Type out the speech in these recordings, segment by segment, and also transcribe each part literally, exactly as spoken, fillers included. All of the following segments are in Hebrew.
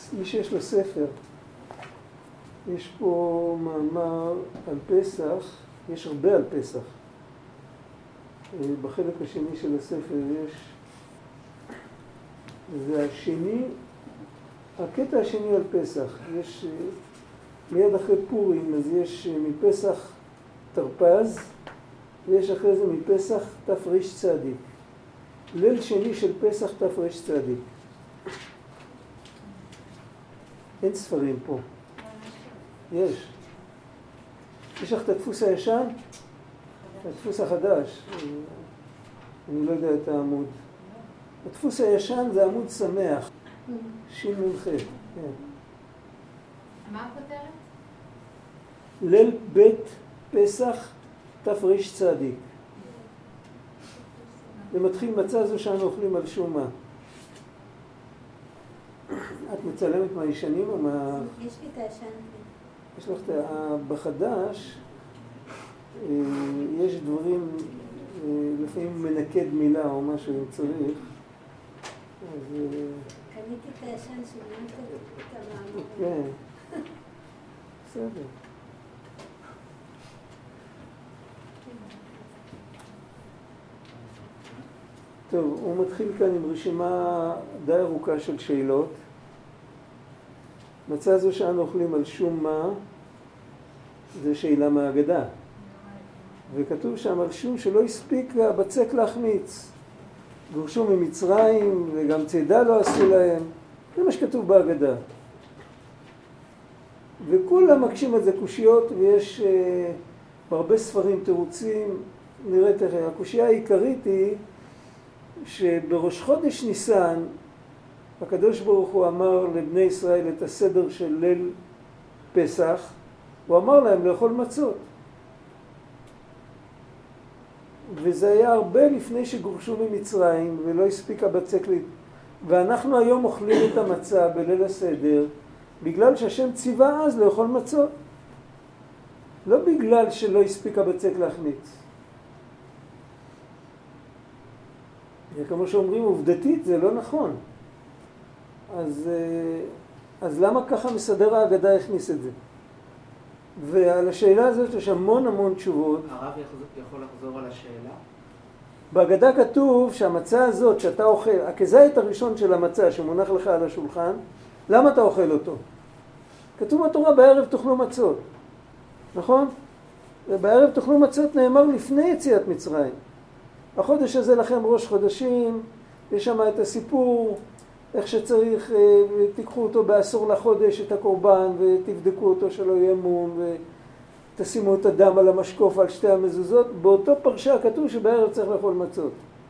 מי שיש לו ספר, יש פה מאמר על פסח, יש הרבה על פסח. בחלק השני של הספר יש, זה השני, הקטע השני על פסח. יש, מיד אחרי פורים, אז יש מפסח תרפז, ויש אחרי זה מפסח תפריש צדיק. ליל שני של פסח תפריש צדיק. אין ספרים פה. יש. יש לך את הדפוס הישן? הדפוס החדש. אני לא יודע את העמוד. הדפוס הישן זה עמוד שמח. שין מלכה. מה הכותרת? ליל בית פסח תפריש צדיק. זה מתחיל מצה זו שאנו אוכלים על שום מה. את מצלמת מהישנים או מה... יש לי את הישן. יש לך את ה... בחדש, יש דברים, לפעמים מנקד מילה או משהו אם צריך. אז... קניתי את הישן שמנת את המאמר. כן. בסדר. טוב, הוא מתחיל כאן עם רשימה די ארוכה של שאלות. מצה זו שאנו אוכלים על שום מה, זה שאלה מהאגדה. וכתוב שם על שום שלא הספיק הבצק להחמיץ. גורשו ממצרים וגם צידה לא עשו להם. זה מה שכתוב בהגדה. וכולם מקשים על זה קושיות, ויש אה, בהרבה ספרים תירוצים. נראה תכף, הקושייה העיקרית היא שבראש חודש ניסן הקדוש ברוך הוא אמר לבני ישראל את הסדר של ליל פסח, הוא אמר להם לאכול מצות. וזה היה הרבה לפני שגורשו ממצרים ולא הספיק הבצק לי. ואנחנו היום אוכלים את המצה בליל הסדר בגלל שהשם ציווה אז לאכול מצות. לא בגלל שלא הספיק הבצק להחמיץ. וכמו שאומרים עובדתית זה לא נכון. אז, אז למה ככה מסדר ההגדה הכניס את זה? ועל השאלה הזאת יש המון המון תשובות. הרב יכול לחזור על השאלה? בהגדה כתוב שהמצה הזאת שאתה אוכל, הכזית הראשון של המצה שמונח לך על השולחן, למה אתה אוכל אותו? כתוב בתורה בערב תאכלו מצות, נכון? ובערב תאכלו מצות נאמר לפני יציאת מצרים. החודש הזה לכם ראש חודשים, יש שם את הסיפור, איך שצריך, תיקחו אותו בעשור לחודש את הקורבן ותבדקו אותו שלא יהיה מום ותשימו את הדם על המשקוף על שתי המזוזות. באותו פרשה כתוב שבערב צריך לאכול מצות.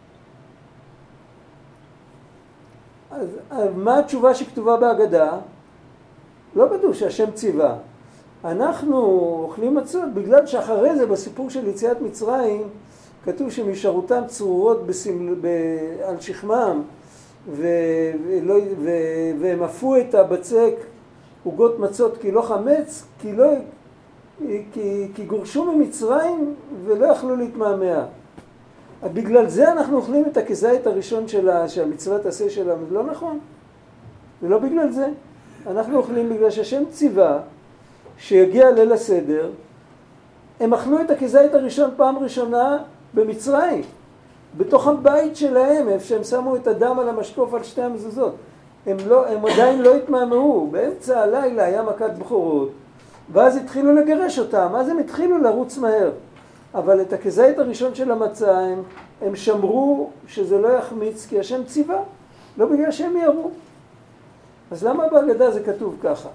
אז, אז מה התשובה שכתובה בהגדה? לא כתוב שהשם ציווה. אנחנו אוכלים מצות בגלל שאחרי זה בסיפור של יציאת מצרים כתוב שמשארותם צרורות בסמל, ב, על שכמם ו, ולא, ו, והם אפו את הבצק עוגות מצות כי לא חמץ, כי, לא, כי, כי גורשו ממצרים ולא יכלו להתמהמה. בגלל זה אנחנו אוכלים את הכזית הראשון שלה, שהמצווה תעשה שלה. לא נכון. זה לא בגלל זה. אנחנו אוכלים בגלל שהשם ציווה שיגיע ליל הסדר. הם אכלו את הכזית הראשון פעם ראשונה במצרים. בתוך הבית שלהם, איפה שהם שמו את הדם על המשקוף על שתי המזוזות. הם, לא, הם עדיין לא התמהמהו. באמצע הלילה היה מכת בכורות. ואז התחילו לגרש אותם. אז הם התחילו לרוץ מהר. אבל את הכזית הראשון של המצה הם, הם שמרו שזה לא יחמיץ כי השם ציווה, לא בגלל שהם ירו. אז למה בהגדה זה כתוב ככה?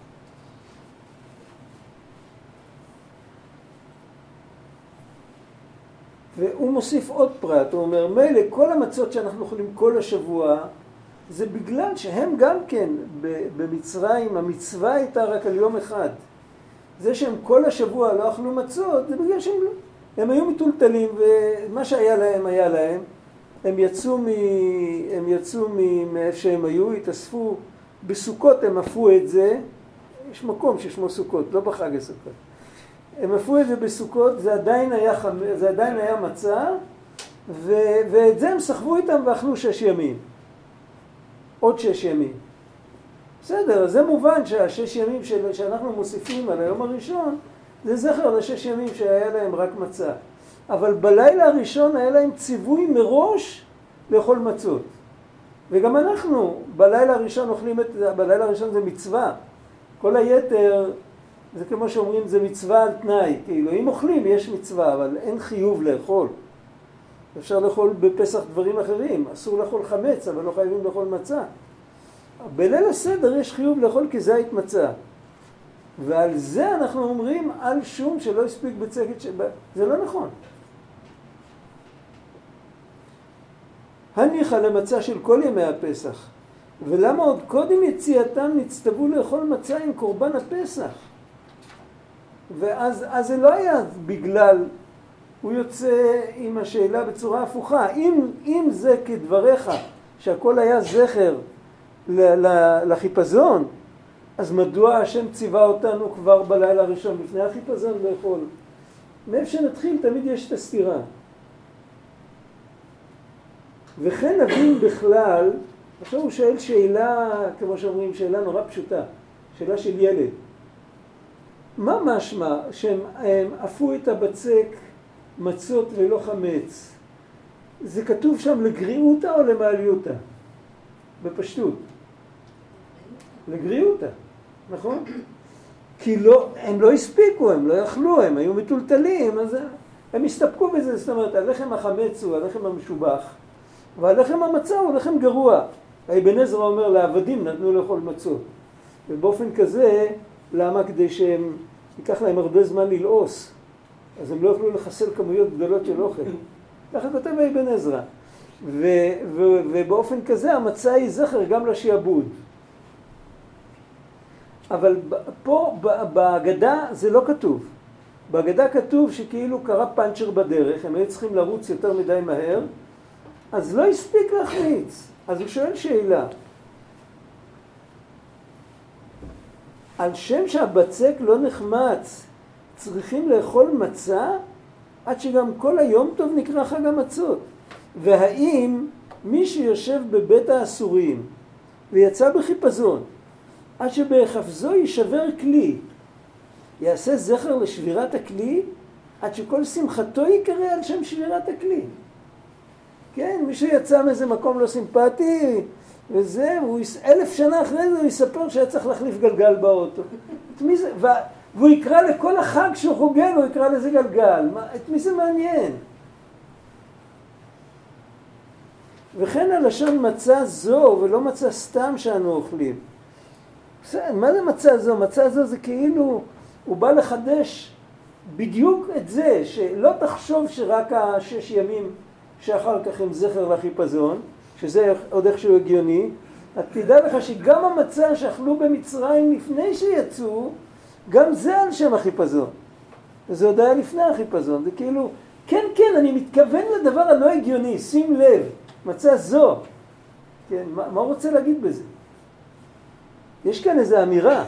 והוא מוסיף עוד פרט, הוא אומר, מילא כל המצות שאנחנו אוכלים כל השבוע, זה בגלל שהם גם כן במצרים, המצווה הייתה רק על יום אחד. זה שהם כל השבוע לא אכלו מצות, זה בגלל שהם לא. הם היו מטולטלים, ומה שהיה להם היה להם. הם יצאו, מ... הם יצאו מאיפה שהם היו, התאספו בסוכות, הם אפו את זה. יש מקום ששמו סוכות, לא בחג הסוכות. הם אפו את זה בסוכות, זה עדיין היה, חמ... זה עדיין היה מצה, ו... ואת זה הם סחבו איתם ואכלו שש ימים. עוד שש ימים. בסדר, אז זה מובן שהשש ימים של, שאנחנו מוסיפים על היום הראשון, זה זכר לשש ימים שהיה להם רק מצה. אבל בלילה הראשון היה להם ציווי מראש לאכול מצות. וגם אנחנו, בלילה הראשון אוכלים את, בלילה הראשון זה מצווה. כל היתר, זה כמו שאומרים, זה מצווה על תנאי. כאילו, אם אוכלים יש מצווה, אבל אין חיוב לאכול. אפשר לאכול בפסח דברים אחרים. אסור לאכול חמץ, אבל לא חייבים לאכול מצה. בליל הסדר יש חיוב לאכול כזית מצה. ועל זה אנחנו אומרים על שום שלא הספיק בצקת, שבא... זה לא נכון. הניחה למצה של כל ימי הפסח. ולמה עוד קודם יציאתם נצטוו לאכול מצה עם קורבן הפסח? ואז אז זה לא היה בגלל, הוא יוצא עם השאלה בצורה הפוכה. אם, אם זה כדבריך, שהכל היה זכר ל- ל- לחיפזון, אז מדוע השם ציווה אותנו כבר בלילה הראשון לפני החיפזון לאכול? מאיפה שנתחיל תמיד יש את הסתירה. וכן נבין בכלל, עכשיו הוא שואל שאלה, כמו שאומרים, שאלה נורא פשוטה, שאלה של ילד. מה משמע שהם עפו את הבצק מצות ולא חמץ? זה כתוב שם לגריעותה או למעליותה? בפשטות. לגריעותה, נכון? כי לא, הם לא הספיקו, הם לא יכלו, הם היו מטולטלים, אז הם הסתפקו בזה. זאת אומרת, הלחם החמץ הוא הלחם המשובח, והלחם המצה הוא לחם גרוע. אבן עזרא אומר, לעבדים נתנו לאכול מצות. ובאופן כזה, למה? כדי שהם, ייקח להם הרבה זמן ללעוס, אז הם לא יכלו לחסל כמויות גדולות של אוכל. ככה כותב אבן עזרא. ו- ו- ובאופן כזה המצה היא זכר גם לשיעבוד. אבל פה בהגדה זה לא כתוב. בהגדה כתוב שכאילו קרה פנצ'ר בדרך, הם היו צריכים לרוץ יותר מדי מהר, אז לא הספיק להחמיץ. אז הוא שואל שאלה. על שם שהבצק לא נחמץ, צריכים לאכול מצה עד שגם כל היום טוב נקרא חג המצות. והאם מי שיושב בבית האסורים ויצא בחיפזון, עד שבהחפזו יישבר כלי, יעשה זכר לשבירת הכלי, עד שכל שמחתו יקרא על שם שבירת הכלי. כן, מי שיצא מאיזה מקום לא סימפטי, וזה, הוא יש, אלף שנה אחרי זה הוא יספר שהיה צריך להחליף גלגל באוטו. את מי זה, והוא יקרא לכל החג שהוא חוגג, הוא יקרא לזה גלגל. מה, את מי זה מעניין? וכן הלשון מצה זו, ולא מצה סתם שאנו אוכלים. מה זה מצה זו? מצה זו זה כאילו, הוא בא לחדש בדיוק את זה, שלא תחשוב שרק השש ימים שאחר כך הם זכר לחיפזון, שזה עוד איכשהו הגיוני. את תדע לך שגם המצה שאכלו במצרים לפני שיצאו, גם זה על שם החיפזון. וזה עוד היה לפני החיפזון. זה כאילו, כן, כן, אני מתכוון לדבר הלא הגיוני, שים לב, מצה זו. כן, מה, מה הוא רוצה להגיד בזה? יש כאן איזו אמירה.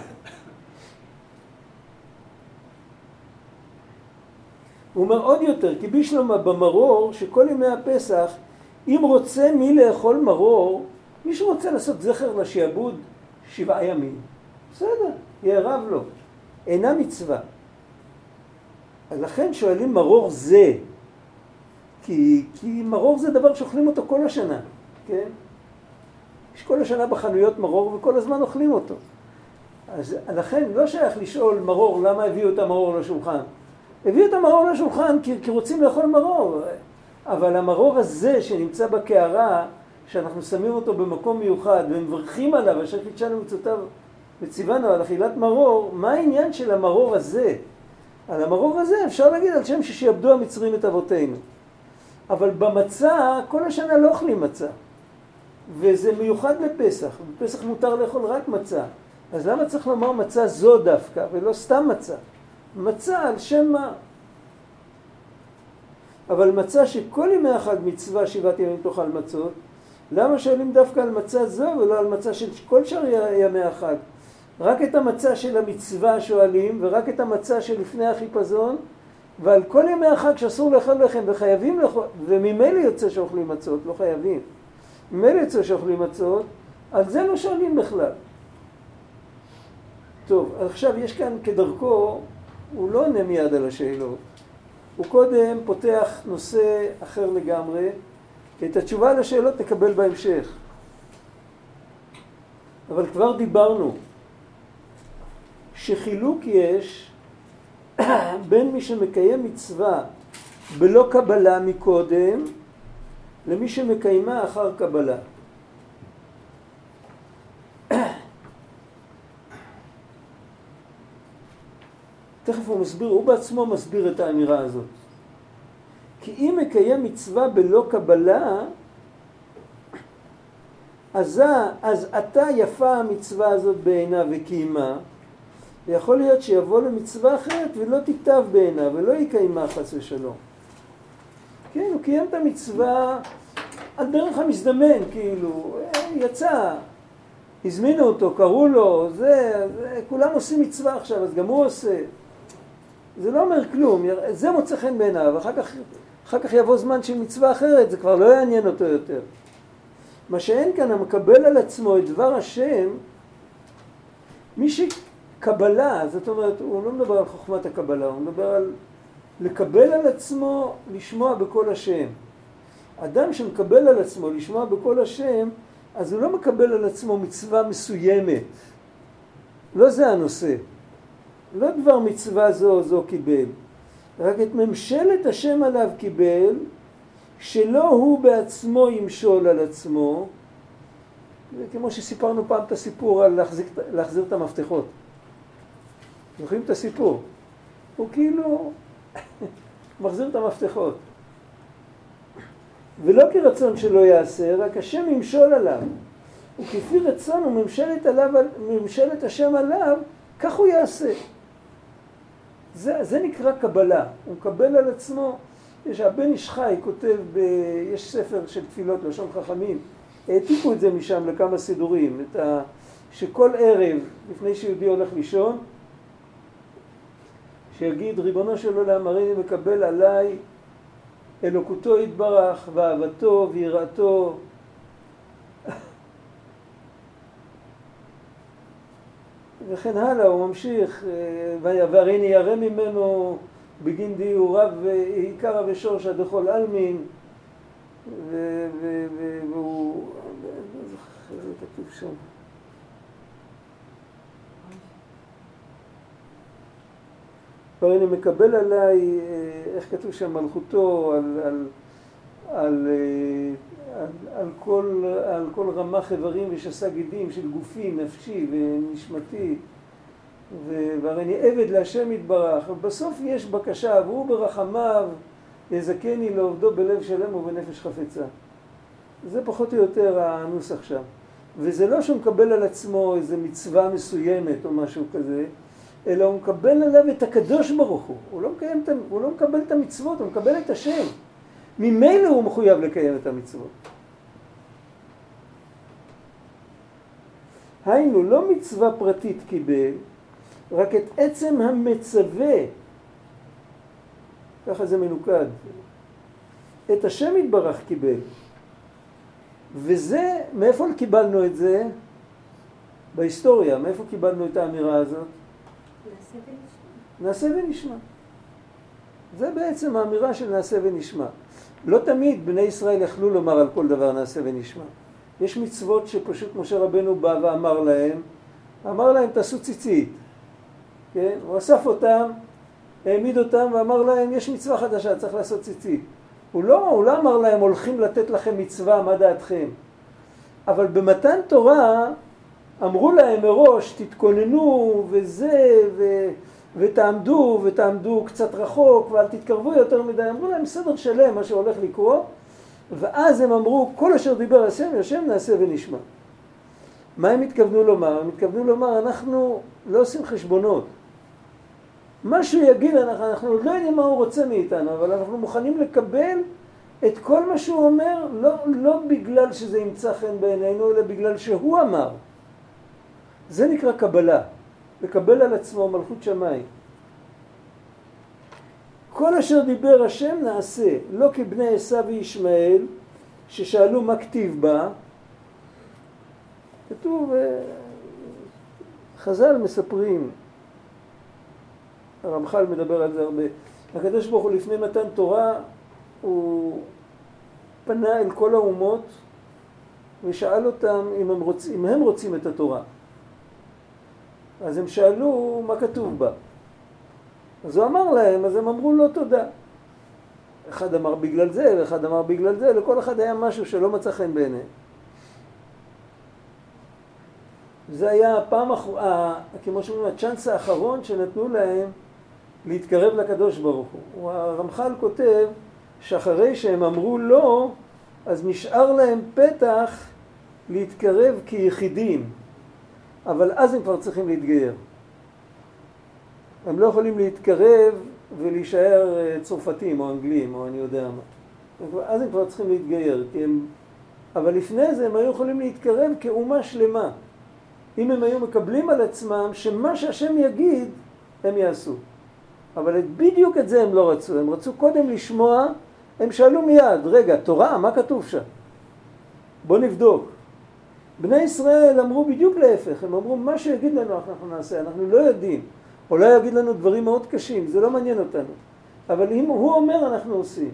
הוא אומר עוד יותר, כי בשלמה במרור, שכל ימי הפסח, אם רוצה מי לאכול מרור, מי שרוצה לעשות זכר לשיעבוד שבעה ימים. בסדר, יערב לו. אינה מצווה. אז לכן שואלים מרור זה. כי, כי מרור זה דבר שאוכלים אותו כל השנה. כן? יש כל השנה בחנויות מרור וכל הזמן אוכלים אותו. אז לכן לא שייך לשאול מרור למה הביאו את המרור לשולחן. הביאו את המרור לשולחן כי, כי רוצים לאכול מרור. אבל המרור הזה שנמצא בקערה, שאנחנו שמים אותו במקום מיוחד ומברכים עליו, אשר קידשנו מצוותיו וציוונו על אכילת מרור, מה העניין של המרור הזה? על המרור הזה אפשר להגיד על שם ששיעבדו המצרים את אבותינו. אבל במצה, כל השנה לא אוכלים מצה. וזה מיוחד לפסח. בפסח מותר לאכול רק מצה. אז למה צריך לומר מצה זו דווקא, ולא סתם מצה? מצה על שם מה? אבל מצה שכל ימי החג מצווה שבעת ימים תאכל מצות, למה שואלים דווקא על מצה זו ולא על מצה של כל שאר ימי החג? רק את המצה של המצווה שואלים, ורק את המצה שלפני החיפזון, ועל כל ימי החג שאסור לאכול לחם וחייבים לאכול, וממילא יוצא שאוכלים מצות, לא חייבים. ממילא יוצא שאוכלים מצות, על זה לא שואלים בכלל. טוב, עכשיו יש כאן כדרכו, הוא לא עונה מיד על השאלות. הוא קודם פותח נושא אחר לגמרי, את התשובה לשאלות תקבל בהמשך. אבל כבר דיברנו שחילוק יש בין מי שמקיים מצווה בלא קבלה מקודם, למי שמקיימה אחר קבלה. תכף הוא מסביר, הוא בעצמו מסביר את האמירה הזאת. כי אם מקיים מצווה בלא קבלה, אז, אז אתה יפה המצווה הזאת בעיניו וקיימה, ויכול להיות שיבוא למצווה אחרת ולא תיטב בעיניו ולא יקיימה חס ושלום. כן, הוא קיים את המצווה על דרך המזדמן, כאילו, יצא, הזמינו אותו, קראו לו, זה, זה, כולם עושים מצווה עכשיו, אז גם הוא עושה. זה לא אומר כלום, זה מוצא חן בעיניו, אחר כך, אחר כך יבוא זמן של מצווה אחרת, זה כבר לא יעניין אותו יותר. מה שאין כאן, המקבל על עצמו את דבר השם, מי שקבלה, זאת אומרת, הוא לא מדבר על חוכמת הקבלה, הוא מדבר על לקבל על עצמו, לשמוע בקול השם. אדם שמקבל על עצמו לשמוע בקול השם, אז הוא לא מקבל על עצמו מצווה מסוימת. לא זה הנושא. לא דבר מצווה זו זו קיבל. רק את ממשלת השם עליו קיבל, שלא הוא בעצמו ימשול על עצמו, כמו שסיפרנו פעם את הסיפור על להחזיר, להחזיר את המפתחות. זוכרים את הסיפור? הוא כאילו מחזיר את המפתחות. ולא כרצון שלא יעשה, רק השם ימשול עליו. וכפי רצון וממשלת עליו, ממשלת השם עליו, כך הוא יעשה. זה, זה נקרא קבלה. הוא מקבל על עצמו. יש, הבן איש חי כותב, ב, יש ספר של תפילות לשון חכמים, העתיקו את זה משם לכמה סידורים, את ה, שכל ערב, לפני שיהודי הולך לישון, שיגיד, ריבונו של עולם, הריני מקבל עליי אלוקותו יתברך, ואהבתו ויראתו. וכן הלאה, הוא ממשיך, והריני ירא ממנו בגין דיוריו ועיקר ושורש עד לכל אלמין, והוא, זה כתוב שם. והריני מקבל עליי, איך כתוב שם, מלכותו, על, על, על, על, על, כל, על כל רמ"ח איברים ושס"ה גידים של גופי, נפשי ונשמתי, והריני עבד להשם יתברך. ובסוף יש בקשה, והוא ברחמיו יזכני לעובדו בלב שלם ובנפש חפצה. זה פחות או יותר הנוסח שם. וזה לא שהוא מקבל על עצמו איזו מצווה מסוימת או משהו כזה, אלא הוא מקבל עליו את הקדוש ברוך הוא. הוא לא, מקיים, הוא לא מקבל את המצוות, הוא מקבל את השם. ממילא הוא מחויב לקיים את המצוות. היינו, לא מצווה פרטית קיבל, רק את עצם המצווה, ככה זה מנוקד, את השם יתברך קיבל. וזה, מאיפה קיבלנו את זה? בהיסטוריה, מאיפה קיבלנו את האמירה הזאת? נעשה ונשמע. נעשה ונשמע. זה בעצם האמירה של נעשה ונשמע. לא תמיד בני ישראל יכלו לומר על כל דבר נעשה ונשמע. יש מצוות שפשוט משה רבנו בא ואמר להם, אמר להם תעשו ציצית. כן? הוא אסף אותם, העמיד אותם ואמר להם יש מצווה חדשה, צריך לעשות ציצית. הוא לא, הוא לא אמר להם הולכים לתת לכם מצווה, מה דעתכם? אבל במתן תורה אמרו להם מראש תתכוננו וזה ו... ותעמדו ותעמדו קצת רחוק ואל תתקרבו יותר מדי. אמרו להם סדר שלם מה שהולך לקרות, ואז הם אמרו כל אשר דיבר השם השם נעשה ונשמע. מה הם התכוונו לומר? הם התכוונו לומר אנחנו לא עושים חשבונות. מה שהוא יגיד אנחנו, אנחנו לא יודעים מה הוא רוצה מאיתנו, אבל אנחנו מוכנים לקבל את כל מה שהוא אומר, לא, לא בגלל שזה ימצא חן בעינינו, אלא בגלל שהוא אמר. זה נקרא קבלה. לקבל על עצמו מלכות שמיים. כל אשר דיבר השם נעשה, לא כבני עשיו וישמעאל, ששאלו מה כתיב בה. כתוב, חז"ל מספרים, הרמח"ל מדבר על זה הרבה, הקדוש ברוך הוא לפני מתן תורה, הוא פנה אל כל האומות ושאל אותם אם הם רוצים, אם הם רוצים את התורה. אז הם שאלו מה כתוב בה. אז הוא אמר להם, אז הם אמרו לו תודה. אחד אמר בגלל זה, ואחד אמר בגלל זה, לכל אחד היה משהו שלא מצא חן בעיניהם. זה היה הפעם, כמו שאומרים, הצ'אנס האחרון שנתנו להם להתקרב לקדוש ברוך הוא. הרמח"ל כותב שאחרי שהם אמרו לא, אז נשאר להם פתח להתקרב כיחידים. אבל אז הם כבר צריכים להתגייר. הם לא יכולים להתקרב ולהישאר צרפתים או אנגלים או אני יודע מה. אז הם כבר צריכים להתגייר. כי הם... אבל לפני זה הם היו יכולים להתקרב כאומה שלמה. אם הם היו מקבלים על עצמם שמה שהשם יגיד הם יעשו. אבל בדיוק את זה הם לא רצו. הם רצו קודם לשמוע, הם שאלו מיד, רגע, תורה, מה כתוב שם? בוא נבדוק. בני ישראל אמרו בדיוק להפך, הם אמרו מה שיגיד לנו אנחנו נעשה, אנחנו לא יודעים. או לא יגיד לנו דברים מאוד קשים, זה לא מעניין אותנו. אבל אם הוא אומר אנחנו עושים.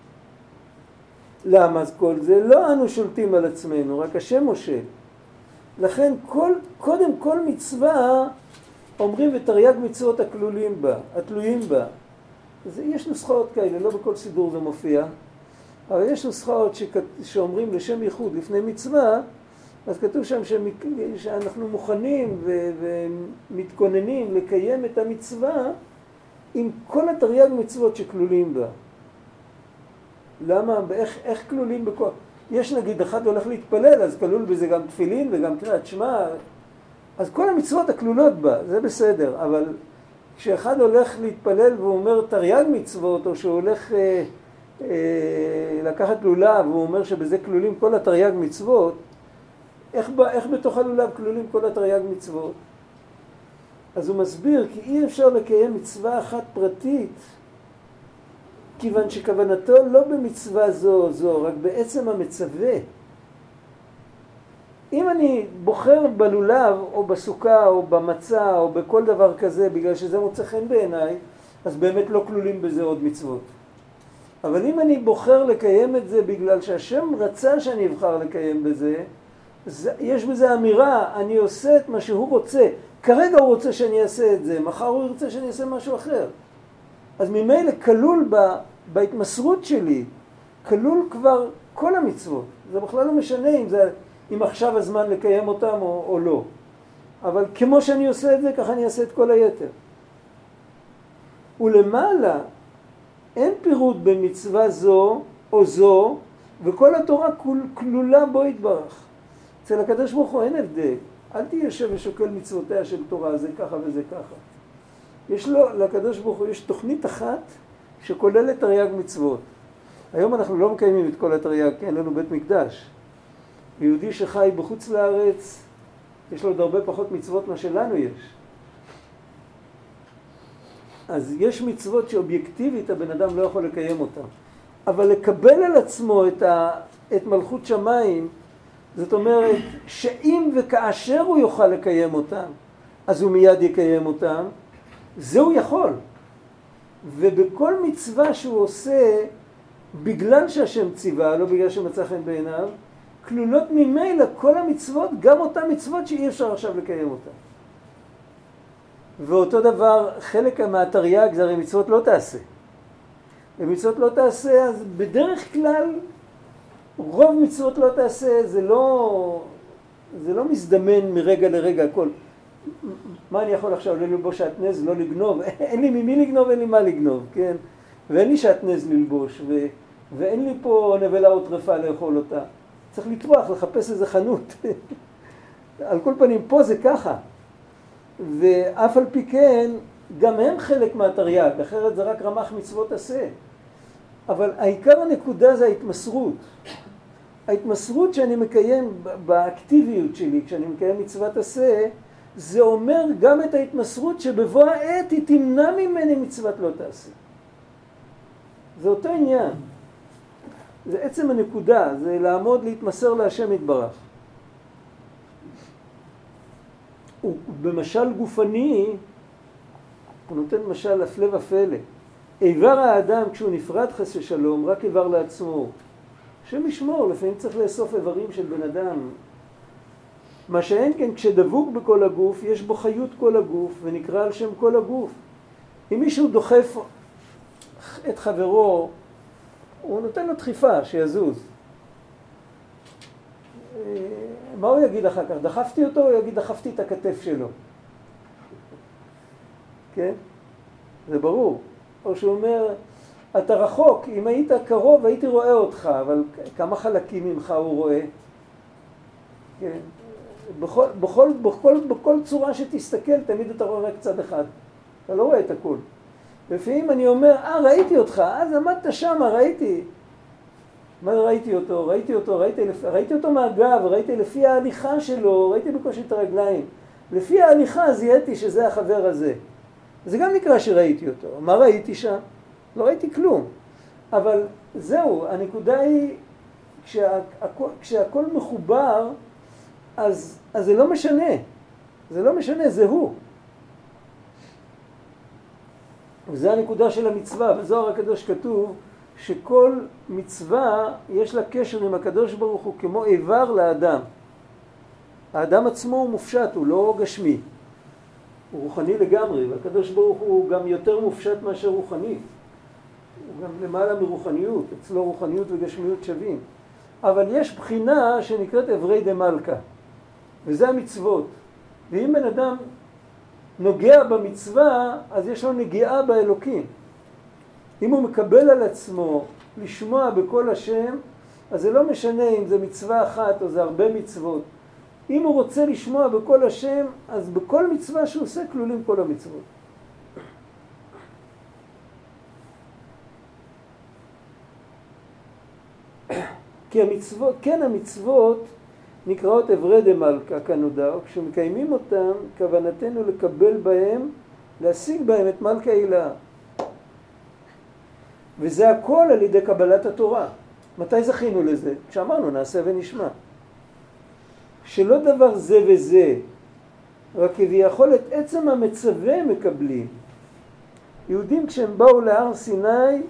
למה אז כל זה? לא אנו שולטים על עצמנו, רק השם מושל. לכן כל, קודם כל מצווה אומרים ותרי"ג מצוות הכלולים בה, התלויים בה. אז יש נוסחאות כאלה, לא בכל סידור זה מופיע, אבל יש נוסחאות שכת, שאומרים לשם ייחוד לפני מצווה, אז כתוב שם שאנחנו מוכנים ו, ומתכוננים לקיים את המצווה עם כל התרי"ג מצוות שכלולים בה. למה? איך, איך כלולים בכוח? יש נגיד אחד הולך להתפלל, אז כלול בזה גם תפילין וגם קריאת שמע, אז כל המצוות הכלולות בה, זה בסדר, אבל כשאחד הולך להתפלל והוא אומר תרי"ג מצוות, או שהוא הולך אה, אה, לקחת לולב והוא אומר שבזה כלולים כל התרי"ג מצוות, איך, איך בתוך הלולב כלולים כל התרי"ג מצוות? אז הוא מסביר כי אי אפשר לקיים מצווה אחת פרטית, כיוון שכוונתו לא במצווה זו או זו, רק בעצם המצווה. אם אני בוחר בלולב או בסוכה או במצה או בכל דבר כזה בגלל שזה מוצא חן בעיניי, אז באמת לא כלולים בזה עוד מצוות. אבל אם אני בוחר לקיים את זה בגלל שהשם רצה שאני אבחר לקיים בזה, יש בזה אמירה, אני עושה את מה שהוא רוצה. כרגע הוא רוצה שאני אעשה את זה, מחר הוא ירצה שאני אעשה משהו אחר. אז ממילא כלול בה, בהתמסרות שלי, כלול כבר כל המצוות. זה בכלל לא משנה אם, זה, אם עכשיו הזמן לקיים אותם או, או לא. אבל כמו שאני עושה את זה, ככה אני אעשה את כל היתר. ולמעלה, אין פירוט במצווה זו או זו, וכל התורה כול, כלולה בו יתברך. אצל הקדוש ברוך הוא אין הבדל. אל תהיה יושב ושוקל מצוותיה של תורה, זה ככה וזה ככה. יש לו, לקדוש ברוך הוא, יש תוכנית אחת שכוללת תרי"ג מצוות. היום אנחנו לא מקיימים את כל התרי"ג, כי אין לנו בית מקדש. יהודי שחי בחוץ לארץ, יש לו עוד הרבה פחות מצוות מה שלנו יש. אז יש מצוות שאובייקטיבית הבן אדם לא יכול לקיים אותן. אבל לקבל על עצמו את, ה, את מלכות שמיים, זאת אומרת שאם וכאשר הוא יוכל לקיים אותם, אז הוא מיד יקיים אותם, זה הוא יכול. ובכל מצווה שהוא עושה, בגלל שהשם ציווה, לא בגלל שמצא חן בעיניו, כלולות ממילא כל המצוות, גם אותן מצוות שאי אפשר עכשיו לקיים אותן. ואותו דבר, חלק מהתרי"ג זה הרי מצוות לא תעשה. ומצוות לא תעשה, אז בדרך כלל, רוב מצוות לא תעשה, זה לא, זה לא מזדמן מרגע לרגע הכל. מה אני יכול עכשיו ללבוש שעטנז, לא לגנוב? אין לי ממי לגנוב, אין לי מה לגנוב, כן? ואין לי שעטנז ללבוש, ו... ואין לי פה נבלה או טרפה לאכול אותה. צריך לטרוח, לחפש איזה חנות. על כל פנים, פה זה ככה. ואף על פי כן, גם הם חלק מהתרי"ג, אחרת זה רק רמ"ח מצוות עשה. אבל העיקר הנקודה זה ההתמסרות. ההתמסרות שאני מקיים באקטיביות שלי, כשאני מקיים מצוות עשה, זה אומר גם את ההתמסרות שבבוא העת היא תמנע ממני מצוות לא תעשה. זה אותו עניין. זה עצם הנקודה, זה לעמוד להתמסר להשם יתברך. הוא במשל גופני, הוא נותן משל הפלא ופלא. איבר האדם כשהוא נפרד חס ושלום, רק איבר לעצמו. השם ישמור, לפעמים צריך לאסוף איברים של בן אדם. מה שאין כן, כשדבוק בכל הגוף, יש בו חיות כל הגוף, ונקרא על שם כל הגוף. אם מישהו דוחף את חברו, הוא נותן לו דחיפה שיזוז. מה הוא יגיד אחר כך? דחפתי אותו, הוא יגיד דחפתי את הכתף שלו. כן? זה ברור. או שהוא אומר, אתה רחוק, אם היית קרוב הייתי רואה אותך, אבל כמה חלקים ממך הוא רואה? כן? בכל, בכל, בכל, בכל צורה שתסתכל, תמיד אתה רואה רק צד אחד. אתה לא רואה את הכל. לפעמים אני אומר, אה, ראיתי אותך, אז עמדת שם, ראיתי. מה ראיתי אותו? ראיתי אותו, ראיתי, ראיתי אותו מהגב, ראיתי לפי ההליכה שלו, ראיתי בקושי את הרגליים. לפי ההליכה זיהיתי שזה החבר הזה. זה גם נקרא שראיתי אותו. מה ראיתי שם? לא ראיתי כלום. אבל זהו, הנקודה היא, כשהכל, כשהכל מחובר, אז, אז זה לא משנה. זה לא משנה, זה הוא. וזה הנקודה של המצווה. בזוהר הקדוש כתוב שכל מצווה יש לה קשר עם הקדוש ברוך הוא כמו איבר לאדם. האדם עצמו הוא מופשט, הוא לא גשמי. הוא רוחני לגמרי, והקדוש ברוך הוא גם יותר מופשט מאשר רוחני. הוא גם למעלה מרוחניות, אצלו רוחניות וגשמיות שווים. אבל יש בחינה שנקראת אברי דמלכה, וזה המצוות. ואם בן אדם נוגע במצווה, אז יש לו נגיעה באלוקים. אם הוא מקבל על עצמו לשמוע בכל השם, אז זה לא משנה אם זה מצווה אחת או זה הרבה מצוות. אם הוא רוצה לשמוע בכל השם, אז בכל מצווה שהוא עושה כלולים כל המצוות. כי המצוות, כן המצוות נקראות אברי דמלכה כנודע, וכשמקיימים אותם, כוונתנו לקבל בהם, להשיג בהם את מלכה הילה. וזה הכל על ידי קבלת התורה. מתי זכינו לזה? כשאמרנו נעשה ונשמע. שלא דבר זה וזה, רק כביכול את עצם המצווה מקבלים. יהודים כשהם באו להר סיני,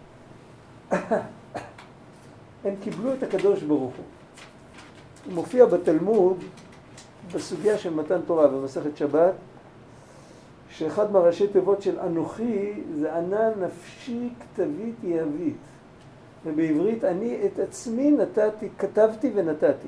הם קיבלו את הקדוש ברוך הוא. הוא מופיע בתלמוד, בסוגיה של מתן תורה במסכת שבת, שאחד מהראשי תיבות של אנוכי זה ענה נפשי כתבית יהבית. ובעברית אני את עצמי נתתי, כתבתי ונתתי.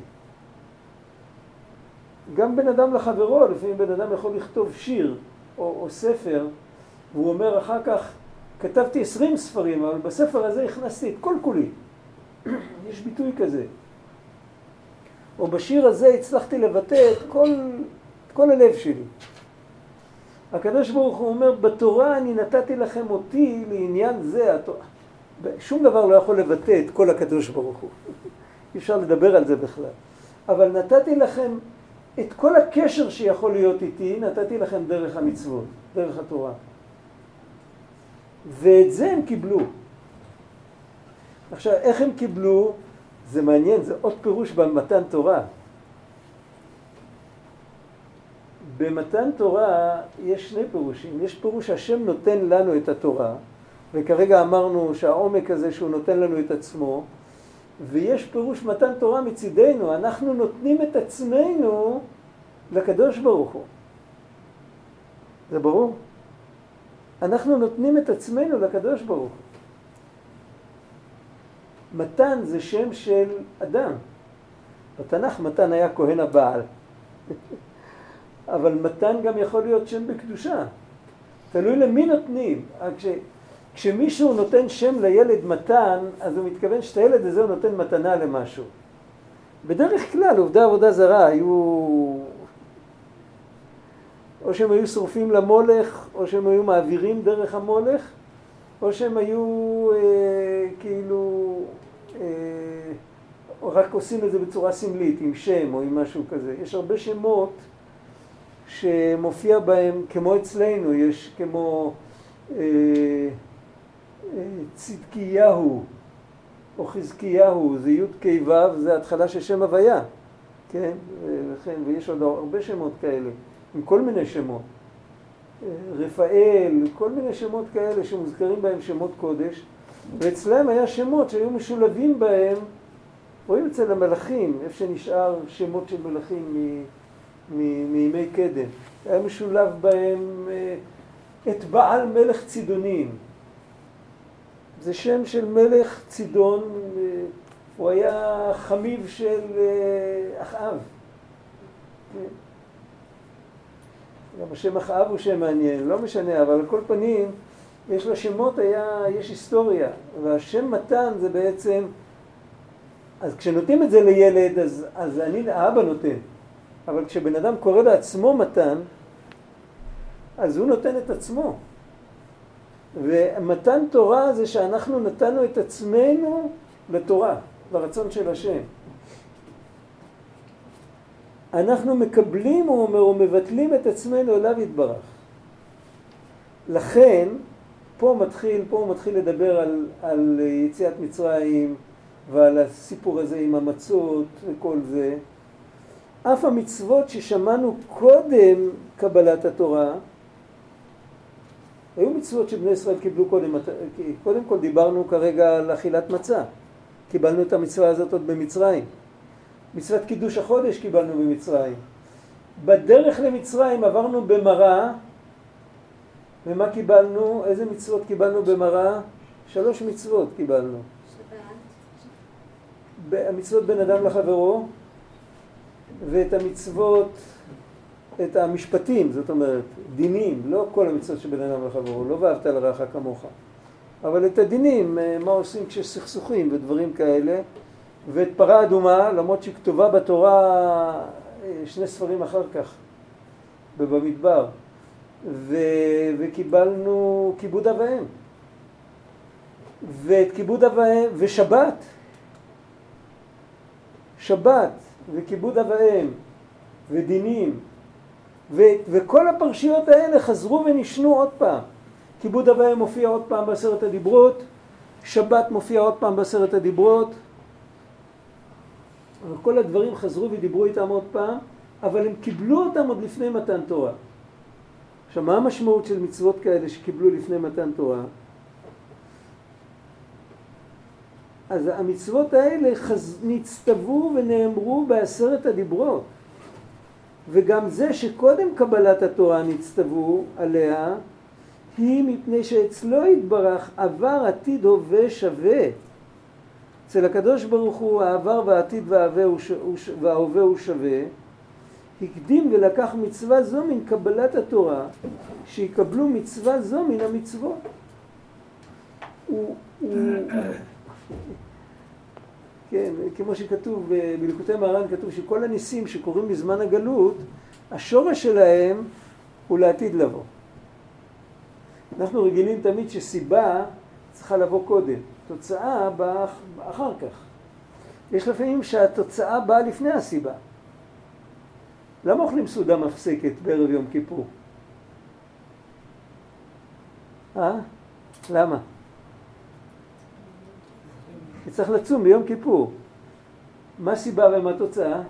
גם בן אדם לחברו, לפעמים בן אדם יכול לכתוב שיר או, או ספר, והוא אומר אחר כך, כתבתי עשרים ספרים, אבל בספר הזה הכנסתי את כל כולי. יש ביטוי כזה. או בשיר הזה הצלחתי לבטא את כל, את כל הלב שלי. הקדוש ברוך הוא אומר, בתורה אני נתתי לכם אותי לעניין זה. שום דבר לא יכול לבטא את כל הקדוש ברוך הוא. אי אפשר לדבר על זה בכלל. אבל נתתי לכם את כל הקשר שיכול להיות איתי, נתתי לכם דרך המצוות, דרך התורה. ואת זה הם קיבלו. עכשיו, איך הם קיבלו? זה מעניין, זה עוד פירוש במתן תורה. במתן תורה יש שני פירושים. יש פירוש השם נותן לנו את התורה, וכרגע אמרנו שהעומק הזה שהוא נותן לנו את עצמו, ויש פירוש מתן תורה מצידנו, אנחנו נותנים את עצמנו לקדוש ברוך הוא. זה ברור? אנחנו נותנים את עצמנו לקדוש ברוך הוא. מתן זה שם של אדם. בתנ"ך מתן היה כהן הבעל. אבל מתן גם יכול להיות שם בקדושה. תלוי למי נותנים. כש, כשמישהו נותן שם לילד מתן, אז הוא מתכוון שאת הילד הזה הוא נותן מתנה למשהו. בדרך כלל עובדי עבודה זרה היו, או שהם היו שורפים למולך, או שהם היו מעבירים דרך המולך, או שהם היו אה, כאילו אה, רק עושים את זה בצורה סמלית, עם שם או עם משהו כזה. יש הרבה שמות שמופיע בהם, כמו אצלנו, יש כמו אה, אה, צדקיהו או חזקיהו, זה י' כ' ו', זה התחלה של שם הוויה, כן? וכן, ויש עוד הרבה שמות כאלה. עם כל מיני שמות. רפאל, כל מיני שמות כאלה שמוזכרים בהם שמות קודש, ואצלם היה שמות שהיו משולבים בהם, רואים אצל המלאכים, איפה שנשאר שמות של מלאכים מימי קדם, היה משולב בהם את בעל מלך צידונים. זה שם של מלך צידון, הוא היה חמיו של אחאב. גם השם אחאב הוא שם מעניין, לא משנה, אבל על כל פנים, יש לשמות, היה, יש היסטוריה, והשם מתן זה בעצם, אז כשנותנים את זה לילד, אז, אז אני, האבא נותן, אבל כשבן אדם קורא לעצמו מתן, אז הוא נותן את עצמו. ומתן תורה זה שאנחנו נתנו את עצמנו לתורה, לרצון של השם. אנחנו מקבלים, הוא אומר, ומבטלים את עצמנו אליו יתברך. לכן, פה מתחיל, פה הוא מתחיל לדבר על, על יציאת מצרים ועל הסיפור הזה עם המצות וכל זה. אף המצוות ששמענו קודם קבלת התורה, היו מצוות שבני ישראל קיבלו קודם. קודם כל דיברנו כרגע על אכילת מצה. קיבלנו את המצווה הזאת עוד במצרים. מצוות קידוש החודש קיבלנו במצרים. בדרך למצרים עברנו במראה, ומה קיבלנו? איזה מצוות קיבלנו במראה? שלוש מצוות קיבלנו. שבת. המצוות בין אדם לחברו, ואת המצוות, את המשפטים, זאת אומרת, דינים, לא כל המצוות שבין אדם לחברו, לא ואהבת לרעך כמוך. אבל את הדינים, מה עושים כשסכסוכים ודברים כאלה, ואת פרה אדומה, למרות שהיא כתובה בתורה שני ספרים אחר כך, במדבר, ו... וקיבלנו כיבוד אב ואם. ואת כיבוד אב ואם, ושבת, שבת, וכיבוד אב ואם, ודינים, ו... וכל הפרשיות האלה חזרו ונשנו עוד פעם. כיבוד אב ואם מופיע עוד פעם בעשרת הדיברות, שבת מופיע עוד פעם בעשרת הדיברות, כל הדברים חזרו ודיברו איתם עוד פעם, אבל הם קיבלו אותם עוד לפני מתן תורה. עכשיו, מה המשמעות של מצוות כאלה שקיבלו לפני מתן תורה? אז המצוות האלה חז... נצטוו ונאמרו בעשרת הדיברות. וגם זה שקודם קבלת התורה נצטוו עליה, היא מפני שאצלו יתברך עבר עתיד הווה שווה. אצל הקדוש ברוך הוא העבר והעתיד וההווה הוא שווה. הקדים ולקח מצווה זו מן קבלת התורה, שיקבלו מצווה זו מן המצוות. הוא, הוא, כן, כמו שכתוב בליקוטי מהר"ן, כתוב שכל הניסים שקורים בזמן הגלות, השורש שלהם הוא לעתיד לבוא. אנחנו רגילים תמיד שסיבה צריכה לבוא קודם, תוצאה באה אחר כך. יש לפעמים שהתוצאה באה לפני הסיבה. למה אוכלים סעודה מפסקת בערב יום כיפור? אה? למה? צריך לצום ביום כיפור. מה הסיבה ומה התוצאה?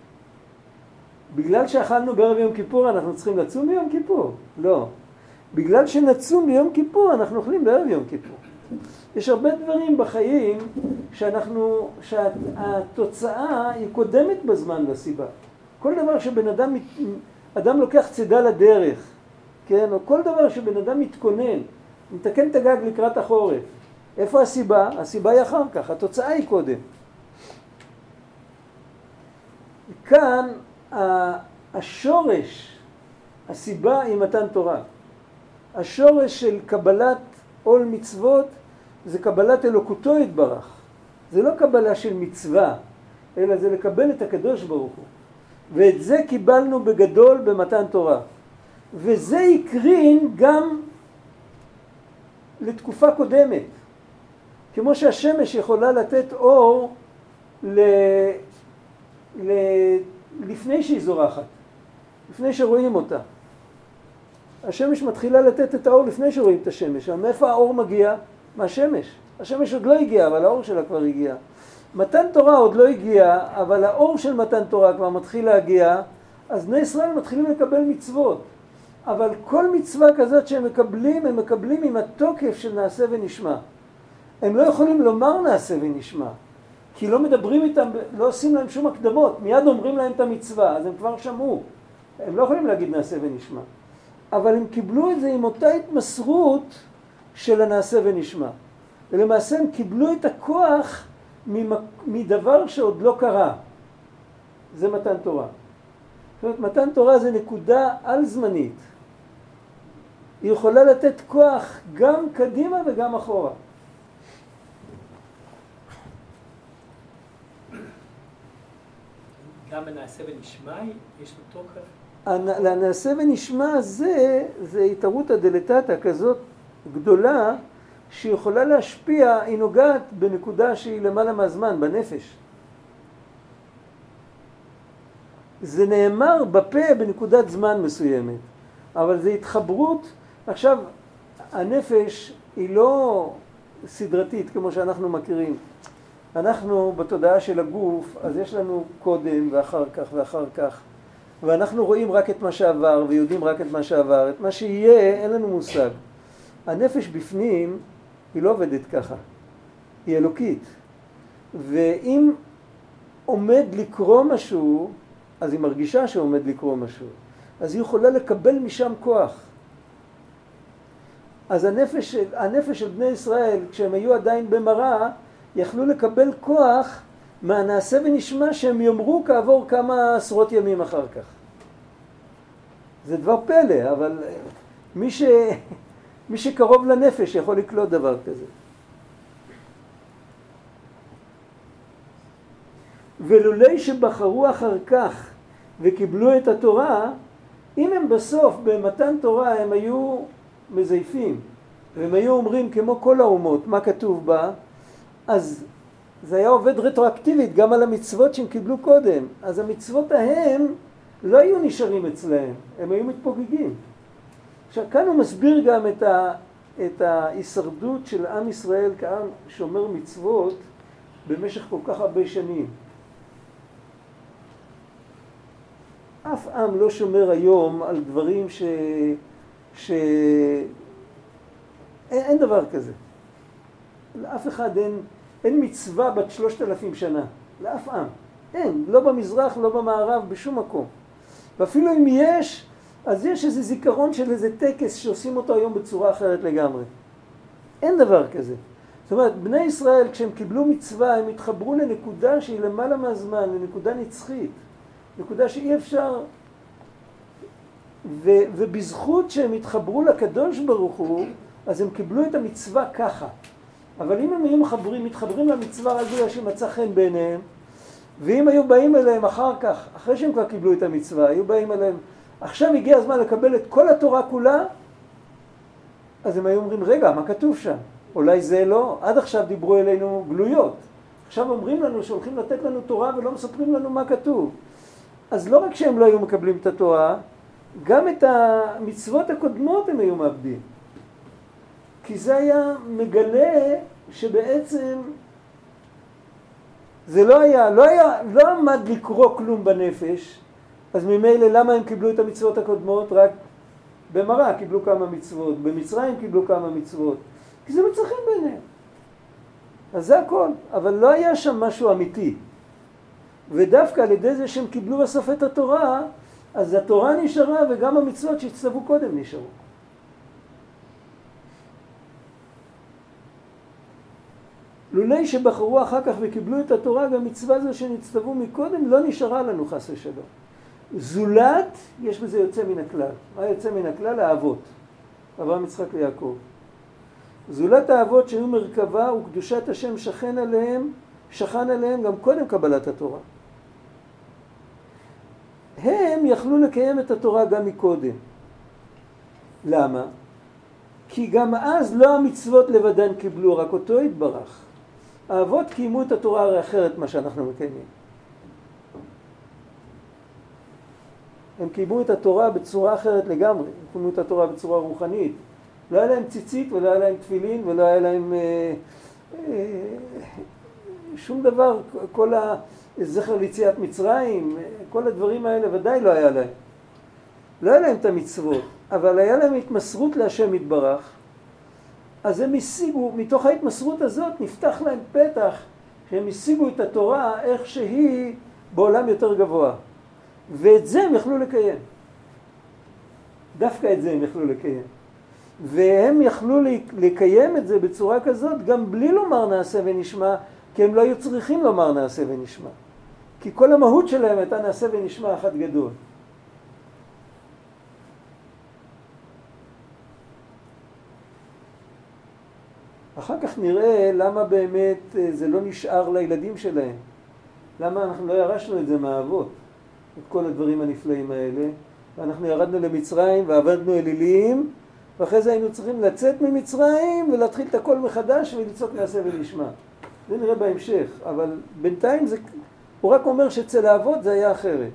בגלל שאכלנו בערב יום כיפור אנחנו צריכים לצום ביום כיפור? לא. בגלל שנצום ביום כיפור אנחנו אוכלים בערב יום כיפור. יש הרבה דברים בחיים שאנחנו, שהתוצאה היא קודמת בזמן לסיבה. כל דבר שבן אדם, אדם לוקח צידה לדרך, כן? או כל דבר שבן אדם מתכונן, מתקן את הגג לקראת החורף. איפה הסיבה? הסיבה היא אחר כך, התוצאה היא קודם. כאן השורש, הסיבה היא מתן תורה. השורש של קבלת עול מצוות זה קבלת אלוקותו יתברך. זה לא קבלה של מצווה, אלא זה לקבל את הקדוש ברוך הוא. ואת זה קיבלנו בגדול במתן תורה. וזה יקרין גם לתקופה קודמת. כמו שהשמש יכולה לתת אור ל... ל... לפני שהיא זורחת, לפני שרואים אותה. השמש מתחילה לתת את האור לפני שרואים את השמש. מאיפה האור מגיע? מהשמש. השמש עוד לא הגיע, אבל האור שלה כבר הגיע. מתן תורה עוד לא הגיע, אבל האור של מתן תורה כבר מתחיל להגיע, אז בני ישראל מתחילים לקבל מצוות. אבל כל מצווה כזאת שהם מקבלים, הם מקבלים עם התוקף של נעשה ונשמע. הם לא יכולים לומר נעשה ונשמע, כי לא מדברים איתם, לא עושים להם שום הקדמות, מיד אומרים להם את המצווה, אז הם כבר שמעו. הם לא יכולים להגיד נעשה ונשמע. אבל הם קיבלו את זה עם אותה התמסרות של הנעשה ונשמע. ולמעשה הם קיבלו את הכוח מדבר שעוד לא קרה. זה מתן תורה. זאת אומרת, מתן תורה זה נקודה על זמנית. היא יכולה לתת כוח גם קדימה וגם אחורה. גם הנעשה ונשמע יש לו תוקף? הנעשה ונשמע זה, זה התערותא דלתתא כזאת גדולה, שהיא יכולה להשפיע, היא נוגעת בנקודה שהיא למעלה מהזמן, בנפש. זה נאמר בפה בנקודת זמן מסוימת, אבל זה התחברות. עכשיו, הנפש היא לא סדרתית כמו שאנחנו מכירים. אנחנו בתודעה של הגוף, אז יש לנו קודם ואחר כך ואחר כך, ואנחנו רואים רק את מה שעבר ויודעים רק את מה שעבר. את מה שיהיה אין לנו מושג. הנפש בפנים היא לא עובדת ככה, היא אלוקית. ואם עומד לקרוא משהו, אז היא מרגישה שעומד לקרוא משהו. אז היא יכולה לקבל משם כוח. אז הנפש, הנפש של בני ישראל, כשהם היו עדיין במראה, יכלו לקבל כוח מהנעשה ונשמע שהם יאמרו כעבור כמה עשרות ימים אחר כך. זה דבר פלא, אבל מי, ש... מי שקרוב לנפש יכול לקלוט דבר כזה. ולולי שבחרו אחר כך וקיבלו את התורה, אם הם בסוף במתן תורה הם היו מזייפים, והם היו אומרים כמו כל האומות מה כתוב בה, אז זה היה עובד רטרואקטיבית גם על המצוות שהם קיבלו קודם. אז המצוות ההם לא היו נשארים אצלהם, הם היו מתפוגגים. עכשיו כאן הוא מסביר גם את, ה, את ההישרדות של עם ישראל כעם שומר מצוות במשך כל כך הרבה שנים. אף עם לא שומר היום על דברים ש... ש... אין, אין דבר כזה. לאף אחד אין, אין מצווה בת שלושת אלפים שנה. לאף עם. אין. לא במזרח, לא במערב, בשום מקום. ואפילו אם יש, אז יש איזה זיכרון של איזה טקס שעושים אותו היום בצורה אחרת לגמרי. אין דבר כזה. זאת אומרת, בני ישראל כשהם קיבלו מצווה, הם התחברו לנקודה שהיא למעלה מהזמן, לנקודה נצחית. נקודה שאי אפשר, ו, ובזכות שהם התחברו לקדוש ברוך הוא, אז הם קיבלו את המצווה ככה. אבל אם הם היו מחברים, מתחברים למצווה רק בגלל שמצא חן בעיניהם, ואם היו באים אליהם אחר כך, אחרי שהם כבר קיבלו את המצווה, היו באים אליהם, עכשיו הגיע הזמן לקבל את כל התורה כולה, אז הם היו אומרים, רגע, מה כתוב שם? אולי זה לא, עד עכשיו דיברו אלינו גלויות. עכשיו אומרים לנו שהולכים לתת לנו תורה ולא מספרים לנו מה כתוב. אז לא רק שהם לא היו מקבלים את התורה, גם את המצוות הקודמות הם היו מאבדים. כי זה היה מגלה שבעצם זה לא היה, לא היה, לא עמד לקרוא כלום בנפש, אז ממילא למה הם קיבלו את המצוות הקודמות? רק במראה קיבלו כמה מצוות, במצרים קיבלו כמה מצוות, כי זה מצריכים ביניהם. אז זה הכל, אבל לא היה שם משהו אמיתי. ודווקא על ידי זה שהם קיבלו בסוף את התורה, אז התורה נשארה וגם המצוות שהצטוו קודם נשארו. לולי שבחרו אחר כך וקיבלו את התורה, גם מצווה זו שנצטוו מקודם לא נשארה לנו חס ושלום. זולת, יש בזה יוצא מן הכלל. מה יוצא מן הכלל? האבות. אברהם, יצחק ויעקב. זולת האבות שהיו מרכבה וקדושת השם שכן עליהם, שכן עליהם גם קודם קבלת התורה. הם יכלו לקיים את התורה גם מקודם. למה? כי גם אז לא המצוות לבדן קיבלו, רק אותו התברך. האבות קיימו את התורה הרי אחרת מה שאנחנו מקיימים. הם קיימו את התורה בצורה אחרת לגמרי. הם קיימו את התורה בצורה רוחנית. לא היה להם ציצית ולא היה להם תפילין ולא היה להם אה, אה, שום דבר. כל זכר ליציאת מצרים, כל הדברים האלה ודאי לא היה להם. לא היה להם את המצוות, אבל היה להם התמסרות להשם יתברך. אז הם השיגו, מתוך ההתמסרות הזאת נפתח להם פתח, שהם השיגו את התורה איך שהיא בעולם יותר גבוה. ואת זה הם יכלו לקיים. דווקא את זה הם יכלו לקיים. והם יכלו לקיים את זה בצורה כזאת גם בלי לומר נעשה ונשמע, כי הם לא היו צריכים לומר נעשה ונשמע. כי כל המהות שלהם הייתה נעשה ונשמע אחד גדול. אחר כך נראה למה באמת זה לא נשאר לילדים שלהם. למה אנחנו לא ירשנו את זה מהאבות, את כל הדברים הנפלאים האלה. ואנחנו ירדנו למצרים ועבדנו אלילים, ואחרי זה היינו צריכים לצאת ממצרים ולהתחיל את הכל מחדש ולצעוק נעשה ונשמע. זה נראה בהמשך, אבל בינתיים זה, הוא רק אומר שאצל האבות זה היה אחרת.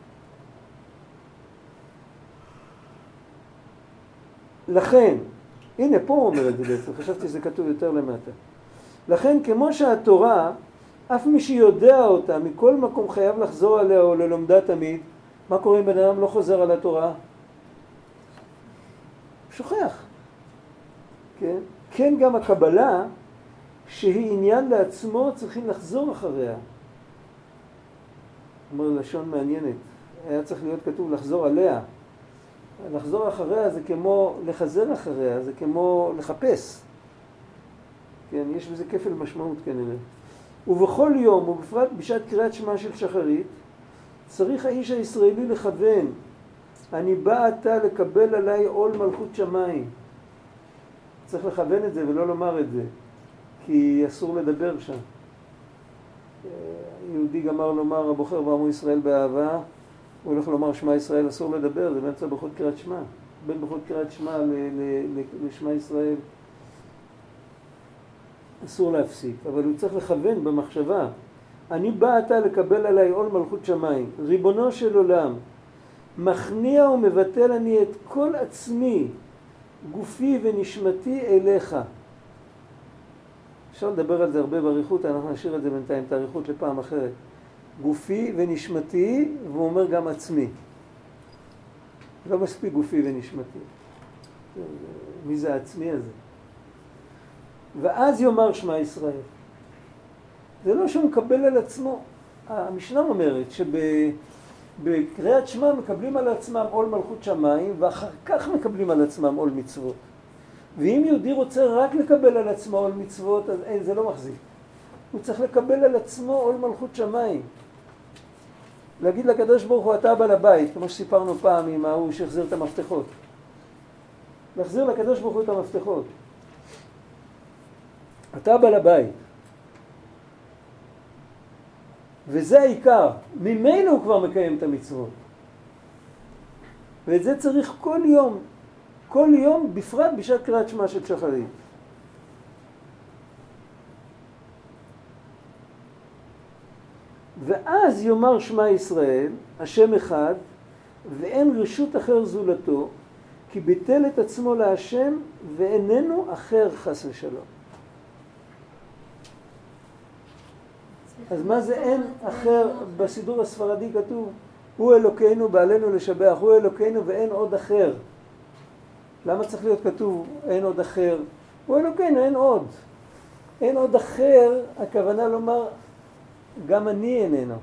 לכן, הנה פה הוא אומר את זה בעצם, חשבתי שזה כתוב יותר למטה. לכן כמו שהתורה, אף מי שיודע אותה מכל מקום חייב לחזור עליה או ללומדה תמיד. מה קורה אם בן אדם לא חוזר על התורה? שוכח. כן? כן גם הקבלה, שהיא עניין לעצמו, צריכים לחזור אחריה. אומר לשון מעניינת. היה צריך להיות כתוב לחזור עליה. לחזור אחריה זה כמו לחזר אחריה, זה כמו לחפש. כן, יש בזה כפל משמעות כנראה. ובכל יום, ובפרט בשעת קריאת שמע של שחרית, צריך האיש הישראלי לכוון, אני בא עתה לקבל עליי עול מלכות שמיים. צריך לכוון את זה ולא לומר את זה, כי אסור לדבר שם. יהודי גמר לומר, הבוחר בעמו ישראל באהבה, הוא הולך לומר שמע ישראל, אסור לדבר, זה באמצע ברכות קריאת שמע. בין ברכות קריאת שמע לשמע ישראל, אסור להפסיק, אבל הוא צריך לכוון במחשבה. אני בא עתה לקבל עליי עול מלכות שמיים, ריבונו של עולם, מכניע ומבטל אני את כל עצמי, גופי ונשמתי אליך. אפשר לדבר על זה הרבה בעריכות, אנחנו נשאיר את זה בינתיים, את העריכות לפעם אחרת. גופי ונשמתי, והוא אומר גם עצמי. לא מספיק גופי ונשמתי. מי זה העצמי הזה? ואז יאמר שמע ישראל. זה לא שהוא מקבל על עצמו. המשנה אומרת שבקריאת שמע מקבלים על עצמם עול מלכות שמיים, ואחר כך מקבלים על עצמם עול מצוות. ואם יהודי רוצה רק לקבל על עצמו עול מצוות, אז אין, זה לא מחזיק. הוא צריך לקבל על עצמו עול מלכות שמיים. להגיד לקדוש ברוך הוא, אתה בעל הבית, כמו שסיפרנו פעם עם ההוא שהחזיר את המפתחות. להחזיר לקדוש ברוך הוא את המפתחות. אתה בעל הבית. וזה העיקר. ממילא הוא כבר מקיים את המצוות. ואת זה צריך כל יום. כל יום, בפרט בשעת קריאת שמע של שחרית. ואז יאמר שמע ישראל, השם אחד, ואין רשות אחר זולתו, כי ביטל את עצמו להשם, ואיננו אחר חס ושלום. אז מה זה אין אחר? בסידור הספרדי כתוב, הוא אלוקינו בעלינו לשבח, הוא אלוקינו ואין עוד אחר. למה צריך להיות כתוב אין עוד אחר? הוא אלוקינו, אין עוד. אין עוד אחר, הכוונה לומר, גם אני איננו.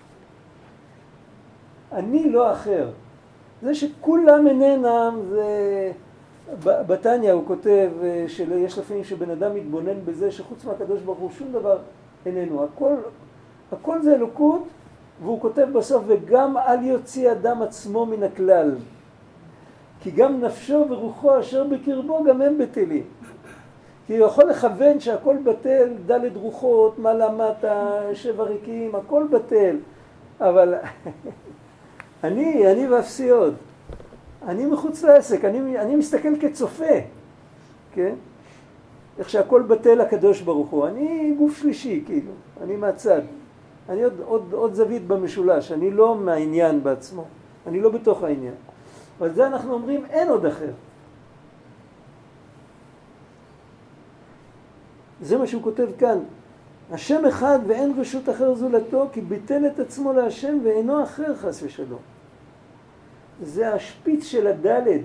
אני לא אחר. זה שכולם אינם, זה... בתניא הוא כותב שיש לפעמים שבן אדם מתבונן בזה שחוץ מהקדוש ברוך הוא שום דבר איננו. הכל, הכל זה אלוקות, והוא כותב בסוף, וגם אל יוציא אדם עצמו מן הכלל. כי גם נפשו ורוחו אשר בקרבו גם הם בטלים. כי הוא יכול לכוון שהכל בטל, דלת רוחות, מעלה מטה, שבע ריקים, הכל בטל. אבל אני, אני ואפסי עוד. אני מחוץ לעסק, אני, אני מסתכל כצופה. כן? איך שהכל בטל הקדוש ברוך הוא. אני גוף שלישי, כאילו. אני מהצד. אני עוד, עוד, עוד זווית במשולש. אני לא מהעניין בעצמו. אני לא בתוך העניין. אבל זה אנחנו אומרים, אין עוד אחר. זה מה שהוא כותב כאן. השם אחד ואין רשות אחר זולתו, כי ביטל את עצמו להשם ואינו אחר חס ושלום. זה השפיץ של הדלת.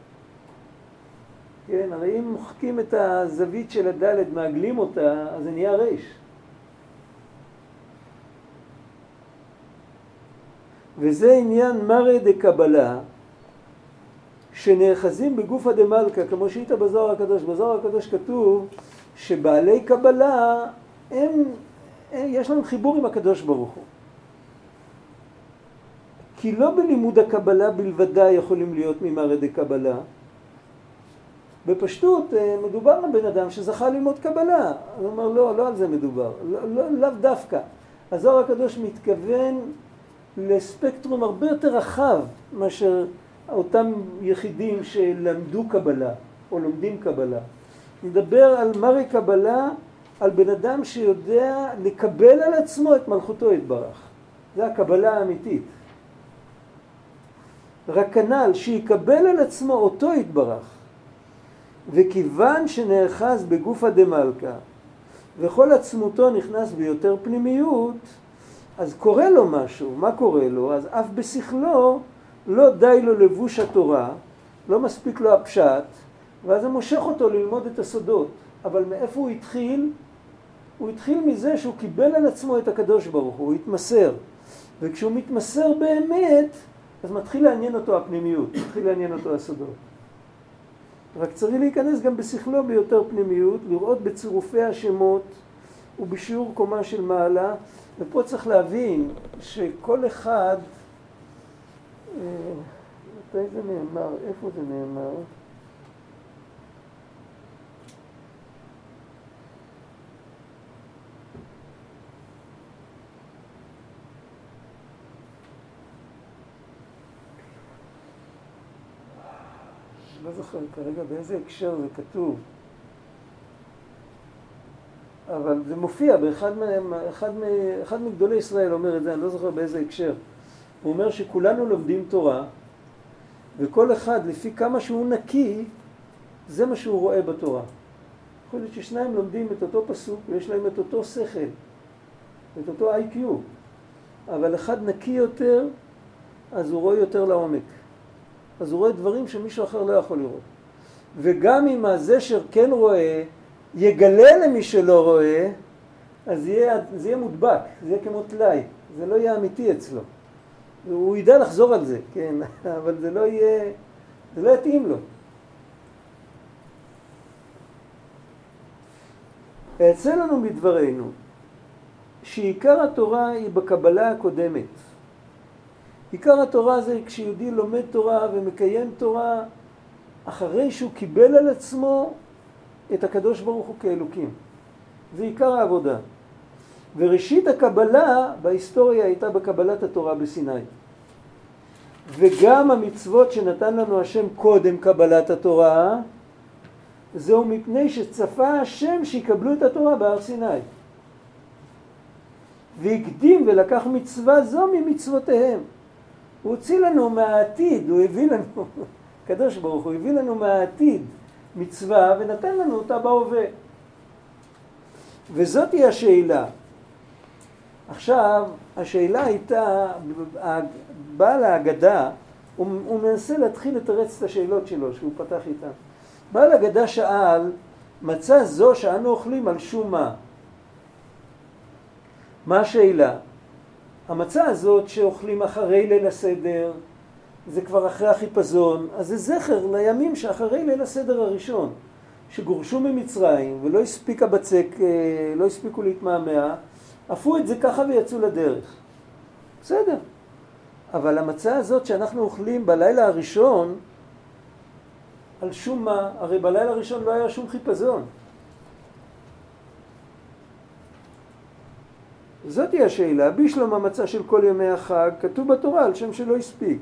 כן, הרי אם מוחקים את הזווית של הדלת, מעגלים אותה, אז זה נהיה ריש. וזה עניין מראה דקבלה, שנאחזים בגופה דמלכה, כמו שהיית בזוהר הקדוש. בזוהר הקדוש כתוב שבעלי קבלה, הם, הם, יש להם חיבור עם הקדוש ברוך הוא. כי לא בלימוד הקבלה בלבדה יכולים להיות ממראה דקבלה. בפשטות מדובר על בן אדם שזכה ללמוד קבלה. הוא אומר, לא, לא על זה מדובר. לא, לא, לא דווקא. הזוהר הקדוש מתכוון לספקטרום הרבה יותר רחב מאשר אותם יחידים שלמדו קבלה או לומדים קבלה. נדבר על מראה קבלה, על בן אדם שיודע לקבל על עצמו את מלכותו יתברך. זה הקבלה האמיתית. רק כנ"ל שיקבל על עצמו אותו יתברך. וכיוון שנאחז בגופה דמלכה וכל עצמותו נכנס ביותר פנימיות, אז קורה לו משהו. מה קורה לו? אז אף בשכלו לא די לו לבוש התורה, לא מספיק לו הפשט, ואז זה מושך אותו ללמוד את הסודות. אבל מאיפה הוא התחיל? הוא התחיל מזה שהוא קיבל על עצמו את הקדוש ברוך הוא, הוא התמסר. וכשהוא מתמסר באמת, אז מתחיל לעניין אותו הפנימיות, מתחיל לעניין אותו הסודות. רק צריך להיכנס גם בשכלו ביותר פנימיות, לראות בצירופי השמות ובשיעור קומה של מעלה. ופה צריך להבין שכל אחד, מתי זה נאמר? איפה זה נאמר? לא זוכר כרגע באיזה הקשר זה כתוב, אבל זה מופיע באחד מהם, אחד, אחד מגדולי ישראל אומר את זה, אני לא זוכר באיזה הקשר. הוא אומר שכולנו לומדים תורה, וכל אחד לפי כמה שהוא נקי, זה מה שהוא רואה בתורה. יכול להיות ששניים לומדים את אותו פסוק, ויש להם את אותו שכל, את אותו איי קיו, אבל אחד נקי יותר, אז הוא רואה יותר לעומק. אז הוא רואה דברים שמישהו אחר לא יכול לראות. וגם אם הזשר כן רואה, יגלה למי שלא רואה, אז יהיה, זה יהיה מודבק, זה יהיה כמו תלאי, זה לא יהיה אמיתי אצלו. הוא ידע לחזור על זה, כן, אבל זה לא יהיה, זה לא יתאים לו. יצא לנו מדברנו שעיקר התורה היא בקבלה הקודמת. עיקר התורה זה כשיהודי לומד תורה ומקיים תורה אחרי שהוא קיבל על עצמו את הקדוש ברוך הוא כאלוקים. זה עיקר העבודה. וראשית הקבלה בהיסטוריה הייתה בקבלת התורה בסיני. וגם המצוות שנתן לנו השם קודם קבלת התורה, זהו מפני שצפה השם שיקבלו את התורה בהר סיני. והקדים ולקח מצווה זו ממצוותיהם. הוא הוציא לנו מהעתיד, הוא הביא לנו, הקדוש ברוך הוא הביא לנו מהעתיד מצווה ונתן לנו אותה בהווה. וזאת היא השאלה. עכשיו, השאלה הייתה, בעל ההגדה, הוא, הוא מנסה להתחיל לתרץ את השאלות שלו, שהוא פתח איתן. בעל ההגדה שאל, מצה זו שאנו אוכלים על שום מה? מה השאלה? המצה הזאת שאוכלים אחרי ליל הסדר, זה כבר אחרי החיפזון, אז זה זכר לימים שאחרי ליל הסדר הראשון, שגורשו ממצרים ולא הספיק הבצק, לא הספיקו להתמהמה, עפו את זה ככה ויצאו לדרך. בסדר. אבל המצה הזאת שאנחנו אוכלים בלילה הראשון, על שום מה, הרי בלילה הראשון לא היה שום חיפזון. זאת היא השאלה. בשלום המצה של כל ימי החג כתוב בתורה על שם שלא הספיק.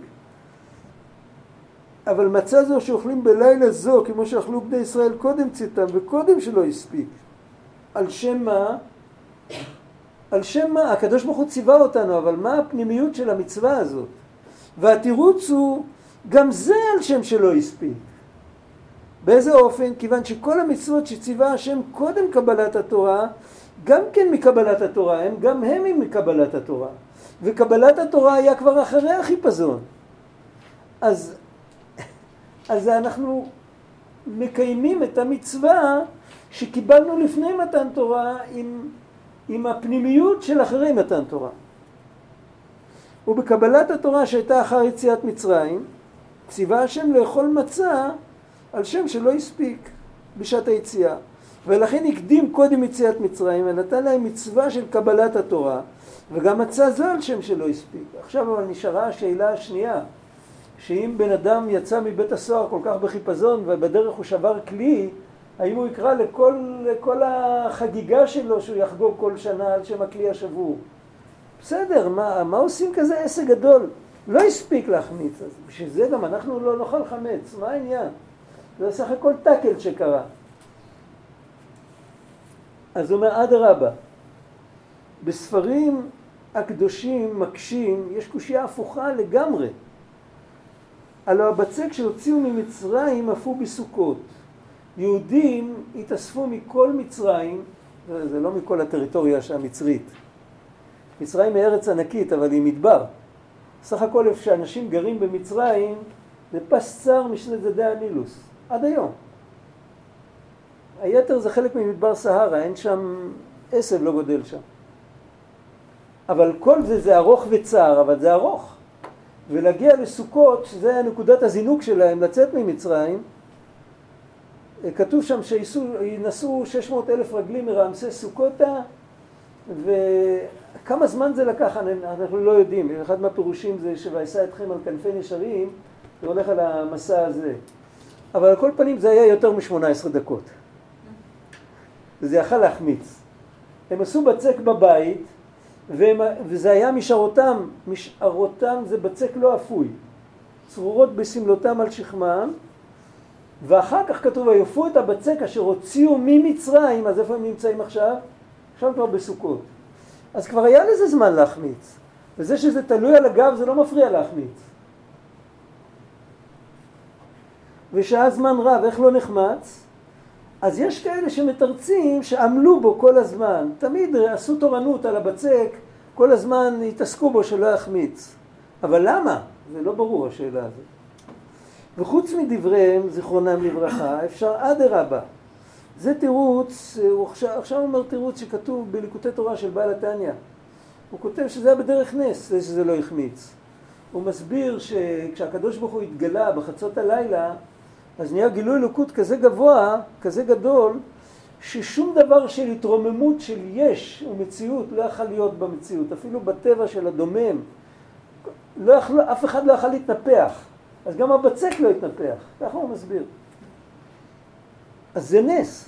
אבל מצה זו שאוכלים בלילה זו, כמו שאכלו בני ישראל קודם צאתם וקודם שלא הספיק. על שם מה? על שם מה? הקדוש ברוך הוא ציווה אותנו, אבל מה הפנימיות של המצווה הזאת? והתירוץ הוא, גם זה על שם שלא הספיק. באיזה אופן? כיוון שכל המצוות שציווה השם קודם קבלת התורה, גם כן מקבלת התורה, הם גם הם הם מקבלת התורה. וקבלת התורה היה כבר אחרי החיפזון. אז, אז אנחנו מקיימים את המצווה שקיבלנו לפני מתן תורה עם, עם הפנימיות של אחרי מתן תורה. ובקבלת התורה שהייתה אחר יציאת מצרים, ציווה השם לאכול מצה על שם שלא הספיק בשעת היציאה. ולכן הקדים קודם יציאת מצרים ונתן להם מצווה של קבלת התורה, וגם מצא זו על שם שלא הספיק. עכשיו אבל נשארה השאלה השנייה, שאם בן אדם יצא מבית הסוהר כל כך בחיפזון ובדרך הוא שבר כלי, האם הוא יקרא לכל, לכל החגיגה שלו שהוא יחגוג כל שנה על שם הכלי השבור? בסדר, מה, מה עושים כזה עסק גדול? לא הספיק להחמיץ, אז בשביל זה גם אנחנו לא נאכל חמץ, מה העניין? זה סך הכל טקל שקרה. אז הוא אומר, אדרבה, בספרים הקדושים מקשים, יש קושיה הפוכה לגמרי. הלוא הבצק שהוציאו ממצרים אפו בסוכות. יהודים התאספו מכל מצרים, זה לא מכל הטריטוריה המצרית. מצרים היא ארץ ענקית, אבל היא מדבר. סך הכל איפה שאנשים גרים במצרים, זה פס צר משני צדדי הנילוס, עד היום. היתר זה חלק ממדבר סהרה, אין שם, עשב לא גודל שם. אבל כל זה זה ארוך וצר, אבל זה ארוך. ולהגיע לסוכות, שזה היה נקודת הזינוק שלהם, לצאת ממצרים, כתוב שם שינסו שש מאות אלף רגלים מרעמסי סוכותה, וכמה זמן זה לקח, אנחנו לא יודעים. אחד מהפירושים זה שויסע אתכם על כנפי נשרים, זה הולך על המסע הזה. אבל על כל פנים זה היה יותר מ-שמונה עשרה דקות. וזה יכל להחמיץ. הם עשו בצק בבית, והם, וזה היה משארותם, משארותם זה בצק לא אפוי. צרורות בסמלותם על שכמם, ואחר כך כתוב, ויופו את הבצק אשר הוציאו ממצרים, אז איפה הם נמצאים עכשיו? עכשיו כבר בסוכות. אז כבר היה לזה זמן להחמיץ. וזה שזה תלוי על הגב זה לא מפריע להחמיץ. ושעה זמן רב, איך לא נחמץ? אז יש כאלה שמתרצים שעמלו בו כל הזמן. תמיד עשו תורנות על הבצק, כל הזמן התעסקו בו שלא יחמיץ. אבל למה? זה לא ברור השאלה הזאת. וחוץ מדבריהם, זיכרונם לברכה, אפשר אדרבה. זה תירוץ, הוא עכשיו, עכשיו אומר תירוץ שכתוב בליקוטי תורה של בעל התניא. הוא כותב שזה היה בדרך נס, זה שזה לא יחמיץ. הוא מסביר שכשהקדוש ברוך הוא התגלה בחצות הלילה, אז נהיה גילוי אלוקות כזה גבוה, כזה גדול, ששום דבר של התרוממות של יש ומציאות לא יכול להיות במציאות. אפילו בטבע של הדומם, לא יכול, אף אחד לא יכול להתנפח. אז גם הבצק לא התנפח. ככה הוא מסביר. אז זה נס.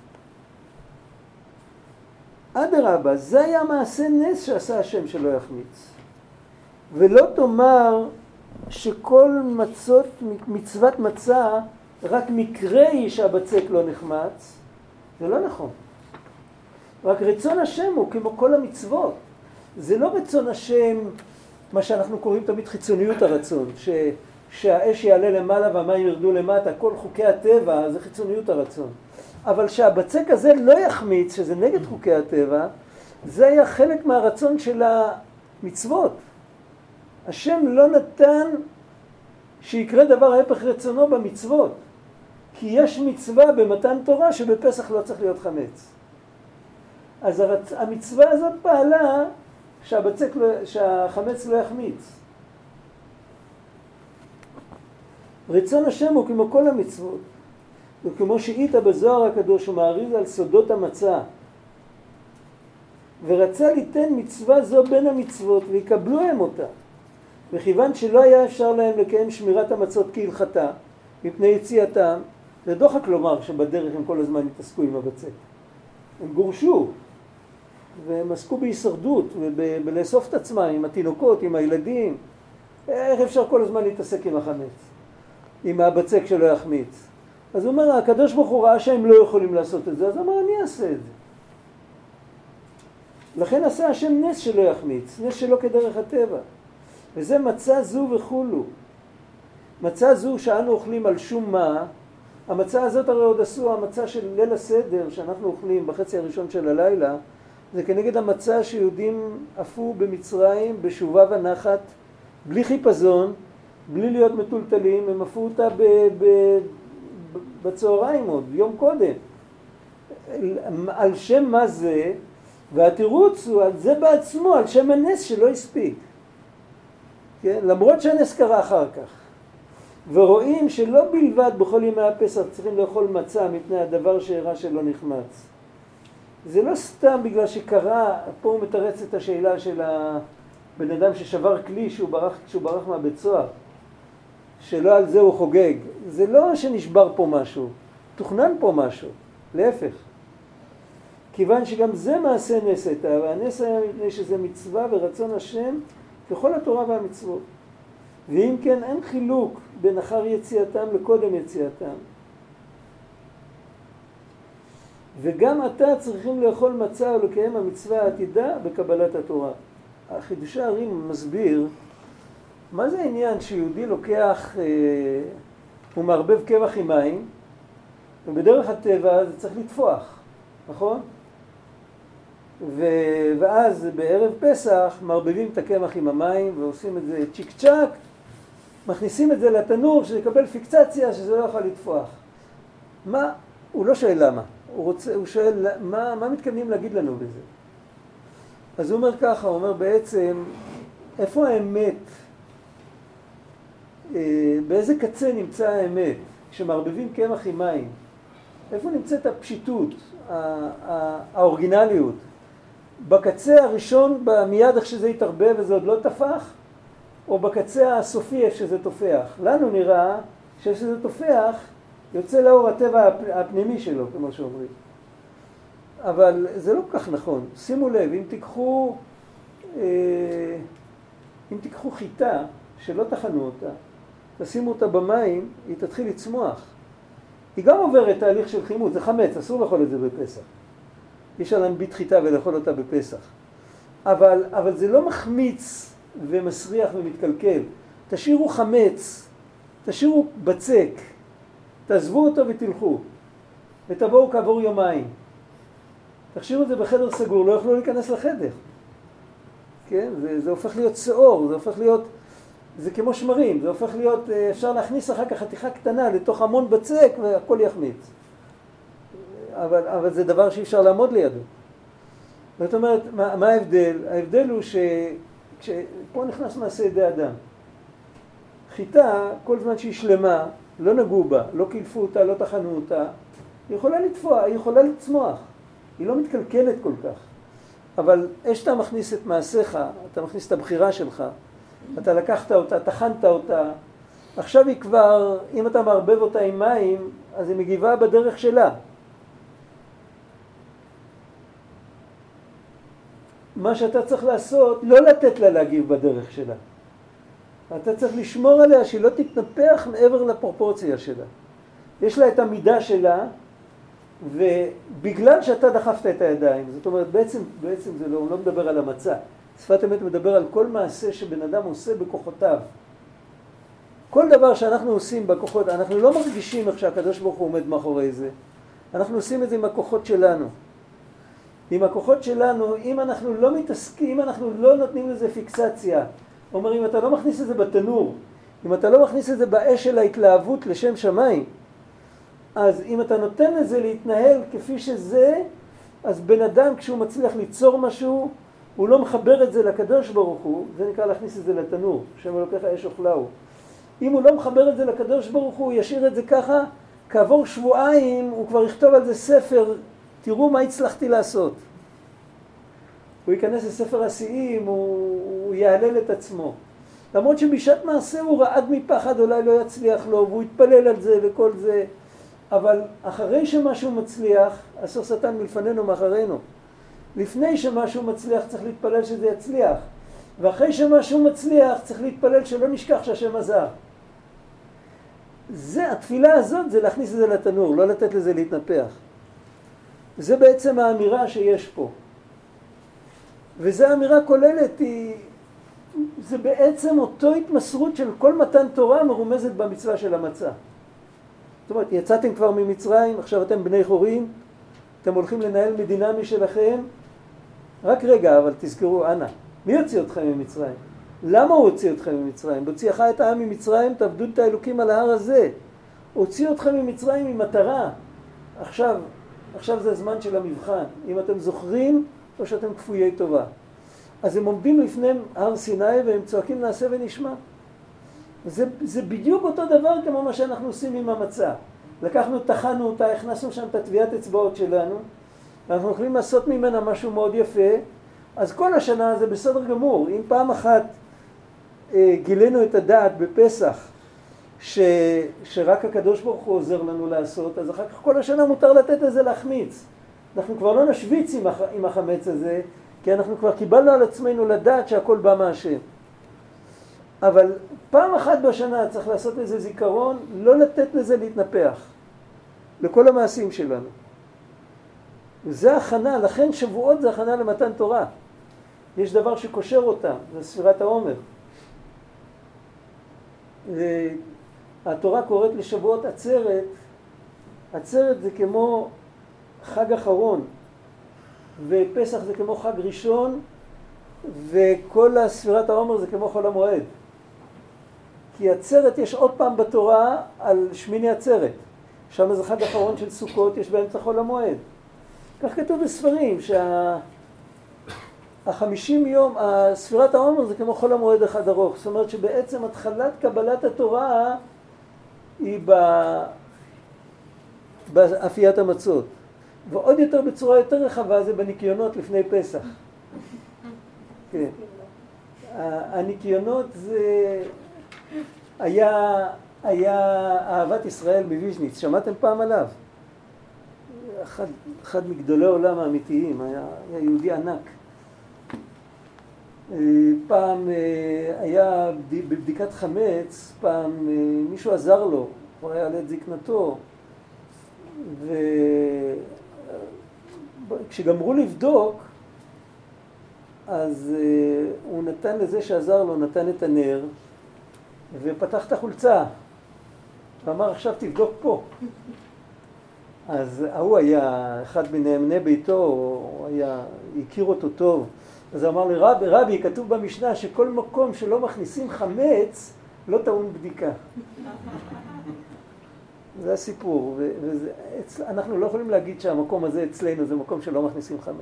אדרבה, זה היה מעשה נס שעשה השם שלא יחמיץ. ולא תאמר שכל מצות, מצוות מצה, רק מקרה היא שהבצק לא נחמץ. זה לא נכון. רק רצון השם הוא כמו כל המצוות. זה לא רצון השם, מה שאנחנו קוראים תמיד חיצוניות הרצון, ש... שהאש יעלה למעלה והמים ירדו למטה, כל חוקי הטבע זה חיצוניות הרצון. אבל שהבצק הזה לא יחמיץ, שזה נגד חוקי הטבע, זה היה חלק מהרצון של המצוות. השם לא נתן שיקרה דבר ההפך רצונו במצוות. כי יש מצווה במתן תורה שבפסח לא צריך להיות חמץ. אז הרצ... המצווה הזאת פעלה שהבצק לא... שהחמץ לא יחמיץ. רצון השם הוא כמו כל המצוות, וכמו שאית בזוהר הקדוש הוא מעריז על סודות המצה, ורצה ליתן מצווה זו בין המצוות ויקבלו הם אותה, וכיוון שלא היה אפשר להם לקיים שמירת המצות כהלכתה מפני יציאתם, זה דוחק לומר שבדרך הם כל הזמן התעסקו עם הבצק. הם גורשו והם עסקו בהישרדות ובלאסוף את עצמם עם התינוקות, עם הילדים. איך אפשר כל הזמן להתעסק עם החמץ, עם הבצק שלא יחמיץ? אז הוא אומר, הקדוש ברוך הוא ראה שהם לא יכולים לעשות את זה, אז הוא אומר, אני אעשה את זה. לכן עשה השם נס שלא יחמיץ, נס שלא כדרך הטבע. וזה מצה זו וכולו. מצה זו שאנו אוכלים על שום מה, המצה הזאת הרי עוד עשו, המצה של ליל הסדר שאנחנו אוכלים בחצי הראשון של הלילה, זה כנגד המצע שיהודים עפו במצרים בשובה ונחת, בלי חיפזון, בלי להיות מטולטלים, הם עפו אותה ב, ב, ב, בצהריים עוד, יום קודם. על שם מה זה, והתירוץ הוא על זה בעצמו, על שם הנס שלא הספיק. כן? למרות שהנס קרה אחר כך. ורואים שלא בלבד בכל ימי הפסח צריכים לאכול מצה מפני הדבר שהראה שלא נחמץ. זה לא סתם בגלל שקרה, פה הוא מתרץ את השאלה של הבן אדם ששבר כלי שהוא ברח, כשהוא ברח מהבית סוהר, שלא על זה הוא חוגג. זה לא שנשבר פה משהו, תוכנן פה משהו, להפך. כיוון שגם זה מעשה נס הייתה, והנס היה מפני שזה מצווה ורצון השם ככל התורה והמצוות. ואם כן, אין חילוק בין אחר יציאתם לקודם יציאתם. וגם אתה צריכים לאכול מצה ולקיים המצווה העתידה בקבלת התורה. חידושי הרים מסביר מה זה העניין שיהודי לוקח, אה, הוא מערבב קמח עם מים, ובדרך הטבע זה צריך לטפוח, נכון? ו... ואז בערב פסח מערבבים את הקמח עם המים ועושים את זה צ'יק צ'ק, מכניסים את זה לתנור שזה יקבל פיקסציה שזה לא יכול לטפוח. מה? הוא לא שואל למה, הוא, רוצה, הוא שואל מה, מה מתכוונים להגיד לנו בזה. אז הוא אומר ככה, הוא אומר בעצם איפה האמת, באיזה קצה נמצא האמת כשמערבבים קמח עם מים, איפה נמצאת הפשיטות, האורגינליות? בקצה הראשון, מיד איך שזה יתערבב וזה עוד לא תפח, או בקצה הסופי איך שזה תופח? לנו נראה שאיך שזה תופח יוצא לאור הטבע הפנימי שלו, כמו שאומרים. אבל זה לא כל כך נכון. שימו לב, אם תיקחו, אם תיקחו חיטה שלא תחנו אותה, תשימו אותה במים, היא תתחיל לצמוח. היא גם עוברת תהליך של חימות, זה חמץ, אסור לאכול את זה בפסח. אי אפשר להנביט חיטה ולאכול אותה בפסח. אבל, אבל זה לא מחמיץ ומסריח ומתקלקל. תשאירו חמץ, תשאירו בצק, תעזבו אותו ותלכו, ותבואו כעבור יומיים. תשאירו את זה בחדר סגור, לא יוכלו להיכנס לחדר. כן? זה, זה הופך להיות שעור, זה הופך להיות, זה כמו שמרים, זה הופך להיות, אפשר להכניס אחר כך חתיכה קטנה לתוך המון בצק והכל יחמיץ. אבל, אבל זה דבר שאי אפשר לעמוד לידו. זאת אומרת, מה, מה ההבדל? ההבדל הוא ש... כש, פה נכנס מעשה ידי אדם. חיטה, כל זמן שהיא שלמה, לא נגעו בה, לא קילפו אותה, לא תחנו אותה, היא יכולה לתפוע, היא יכולה לצמוח. היא לא מתקלקלת כל כך. אבל אש אתה מכניס את מעשיך, אתה מכניס את הבחירה שלך, אתה לקחת אותה, תחנת אותה, עכשיו היא כבר, אם אתה מערבב אותה עם מים, אז היא מגיבה בדרך שלה. מה שאתה צריך לעשות, לא לתת לה להגיב בדרך שלה. אתה צריך לשמור עליה שהיא לא תתנפח מעבר לפרופורציה שלה. יש לה את המידה שלה, ובגלל שאתה דחפת את הידיים, זאת אומרת, בעצם, בעצם זה לא, הוא לא מדבר על המצע. שפת אמת מדבר על כל מעשה שבן אדם עושה בכוחותיו. כל דבר שאנחנו עושים בכוחות, אנחנו לא מרגישים איך שהקדוש ברוך הוא עומד מאחורי זה. אנחנו עושים את זה עם הכוחות שלנו. עם הכוחות שלנו, אם אנחנו לא מתעסקים, אם אנחנו לא נותנים לזה פיקסציה, אומר, אם אתה לא מכניס את זה בתנור, אם אתה לא מכניס את זה באש של ההתלהבות לשם שמיים, אז אם אתה נותן לזה להתנהל כפי שזה, אז בן אדם כשהוא מצליח ליצור משהו, הוא לא מחבר את זה לקדוש ברוך הוא, זה נקרא להכניס את זה לתנור, שם אלוקיך אש אוכלהו. אם הוא לא מחבר את זה לקדוש ברוך הוא, הוא ישאיר את זה ככה, כעבור שבועיים הוא כבר יכתוב על זה ספר, תראו מה הצלחתי לעשות. הוא ייכנס לספר השיאים, הוא, הוא יעלל את עצמו. למרות שבשעת מעשה הוא רעד מפחד, אולי לא יצליח לו, והוא יתפלל על זה וכל זה. אבל אחרי שמשהו מצליח, אסור שטן מלפנינו מאחרינו. לפני שמשהו מצליח צריך להתפלל שזה יצליח. ואחרי שמשהו מצליח צריך להתפלל שלא נשכח שהשם עזר. זה, התפילה הזאת זה להכניס את זה לתנור, לא לתת לזה להתנפח. זה בעצם האמירה שיש פה. וזו האמירה כוללת, היא, זה בעצם אותו התמסרות של כל מתן תורה מרומזת במצווה של המצה. זאת אומרת, יצאתם כבר ממצרים, עכשיו אתם בני חורים, אתם הולכים לנהל מדינה משלכם, רק רגע, אבל תזכרו, אנא, מי הוציא אתכם ממצרים? למה הוא הוציא אתכם ממצרים? הוציאך את העם ממצרים, תעבדו את האלוקים על ההר הזה. הוציא אתכם ממצרים עם מטרה. עכשיו, עכשיו זה הזמן של המבחן. אם אתם זוכרים, או שאתם כפויי טובה. אז הם עומדים לפני הר סיני והם צועקים נעשה ונשמע. זה, זה בדיוק אותו דבר כמו מה שאנחנו עושים עם המצה. לקחנו, תחנו אותה, הכנסנו שם את הטביעת אצבעות שלנו, ואנחנו יכולים לעשות ממנה משהו מאוד יפה, אז כל השנה זה בסדר גמור. אם פעם אחת אה, גילינו את הדעת בפסח, ש, שרק הקדוש ברוך הוא עוזר לנו לעשות, אז אחר כך כל השנה מותר לתת לזה להחמיץ. אנחנו כבר לא נשוויץ עם, הח, עם החמץ הזה, כי אנחנו כבר קיבלנו על עצמנו לדעת שהכל בא מהשם. אבל פעם אחת בשנה צריך לעשות איזה זיכרון, לא לתת לזה להתנפח, לכל המעשים שלנו. וזה הכנה, לכן שבועות זה הכנה למתן תורה. יש דבר שקושר אותם, זה ספירת העומר. התורה קוראת לשבועות עצרת, עצרת זה כמו חג אחרון, ופסח זה כמו חג ראשון, וכל הספירת העומר זה כמו חול המועד. כי עצרת יש עוד פעם בתורה על שמיני עצרת. שם זה חג אחרון של סוכות, יש באמצע חול המועד. כך כתוב בספרים, שהחמישים יום, הספירת העומר זה כמו חול המועד אחד ארוך. זאת אומרת שבעצם התחלת קבלת התורה היא באפיית המצות. ועוד יותר בצורה יותר רחבה זה בניקיונות לפני פסח. כן. הניקיונות זה היה, היה אהבת ישראל בוויז'ניץ. שמעתם פעם עליו? אחד, אחד מגדולי העולם האמיתיים, היה, היה יהודי ענק. פעם היה בבדיקת חמץ, פעם מישהו עזר לו, הוא היה על עת זקנתו, וכשגמרו לבדוק, אז הוא נתן לזה שעזר לו, נתן את הנר, ופתח את החולצה, ואמר עכשיו תבדוק פה. אז הוא היה אחד מנאמני ביתו, הוא היה, הכיר אותו טוב. אז הוא אמר לי, רבי, רבי, כתוב במשנה שכל מקום שלא מכניסים חמץ, לא טעון בדיקה. זה הסיפור. ואנחנו לא יכולים להגיד שהמקום הזה אצלנו זה מקום שלא מכניסים חמץ.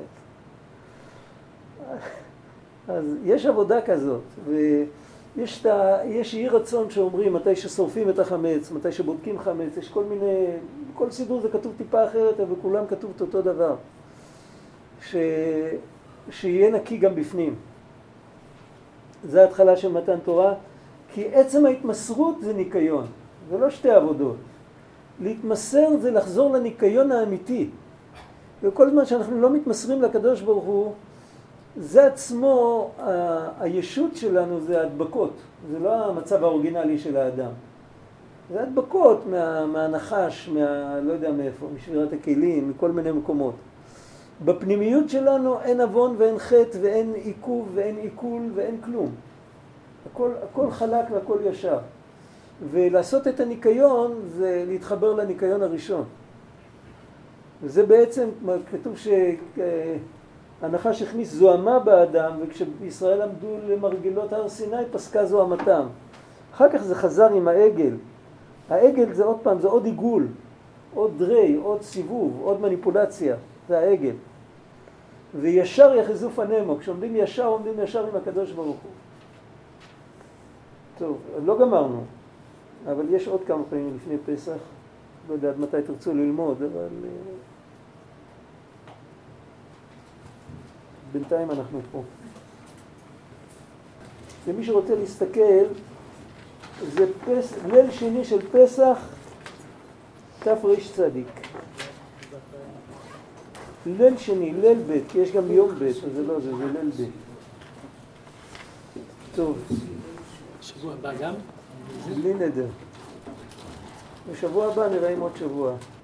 אז יש עבודה כזאת, ויש יש אי רצון שאומרים מתי ששורפים את החמץ, מתי שבודקים חמץ, יש כל מיני, כל סידור זה כתוב טיפה אחרת, אבל כולם כתוב את אותו דבר. ש... שיהיה נקי גם בפנים. זה ההתחלה של מתן תורה, כי עצם ההתמסרות זה ניקיון, זה לא שתי עבודות. להתמסר זה לחזור לניקיון האמיתי. וכל זמן שאנחנו לא מתמסרים לקדוש ברוך הוא, זה עצמו, ה... הישות שלנו זה הדבקות. זה לא המצב האורגינלי של האדם. זה הדבקות מה... מהנחש, מה... לא יודע מאיפה, משבירת הכלים, מכל מיני מקומות. בפנימיות שלנו אין אבון ואין חטא ואין עיכוב ואין עיכול ואין כלום. הכל, הכל חלק והכל ישר. ולעשות את הניקיון זה להתחבר לניקיון הראשון. וזה בעצם, כתוב שהנחש הכניס זוהמה באדם, וכשבישראל עמדו למרגלות הר סיני פסקה זוהמתם. אחר כך זה חזר עם העגל. העגל זה עוד פעם, זה עוד עיגול, עוד דרי, עוד סיבוב, עוד מניפולציה. זה העגל. וישר יחזו פנימו, כשעומדים ישר, עומדים ישר עם הקדוש ברוך הוא. טוב, לא גמרנו, אבל יש עוד כמה פעמים לפני פסח, לא יודע עד מתי תרצו ללמוד, אבל בינתיים אנחנו פה. ומי שרוצה להסתכל, זה פס... ליל שני של פסח, תר"ש צדיק. ליל שני, ליל בית, כי יש גם יום בית, אז זה לא זה, זה ליל בית. טוב. שבוע הבא גם? בלי נדר. בשבוע הבא נראה עם עוד שבוע.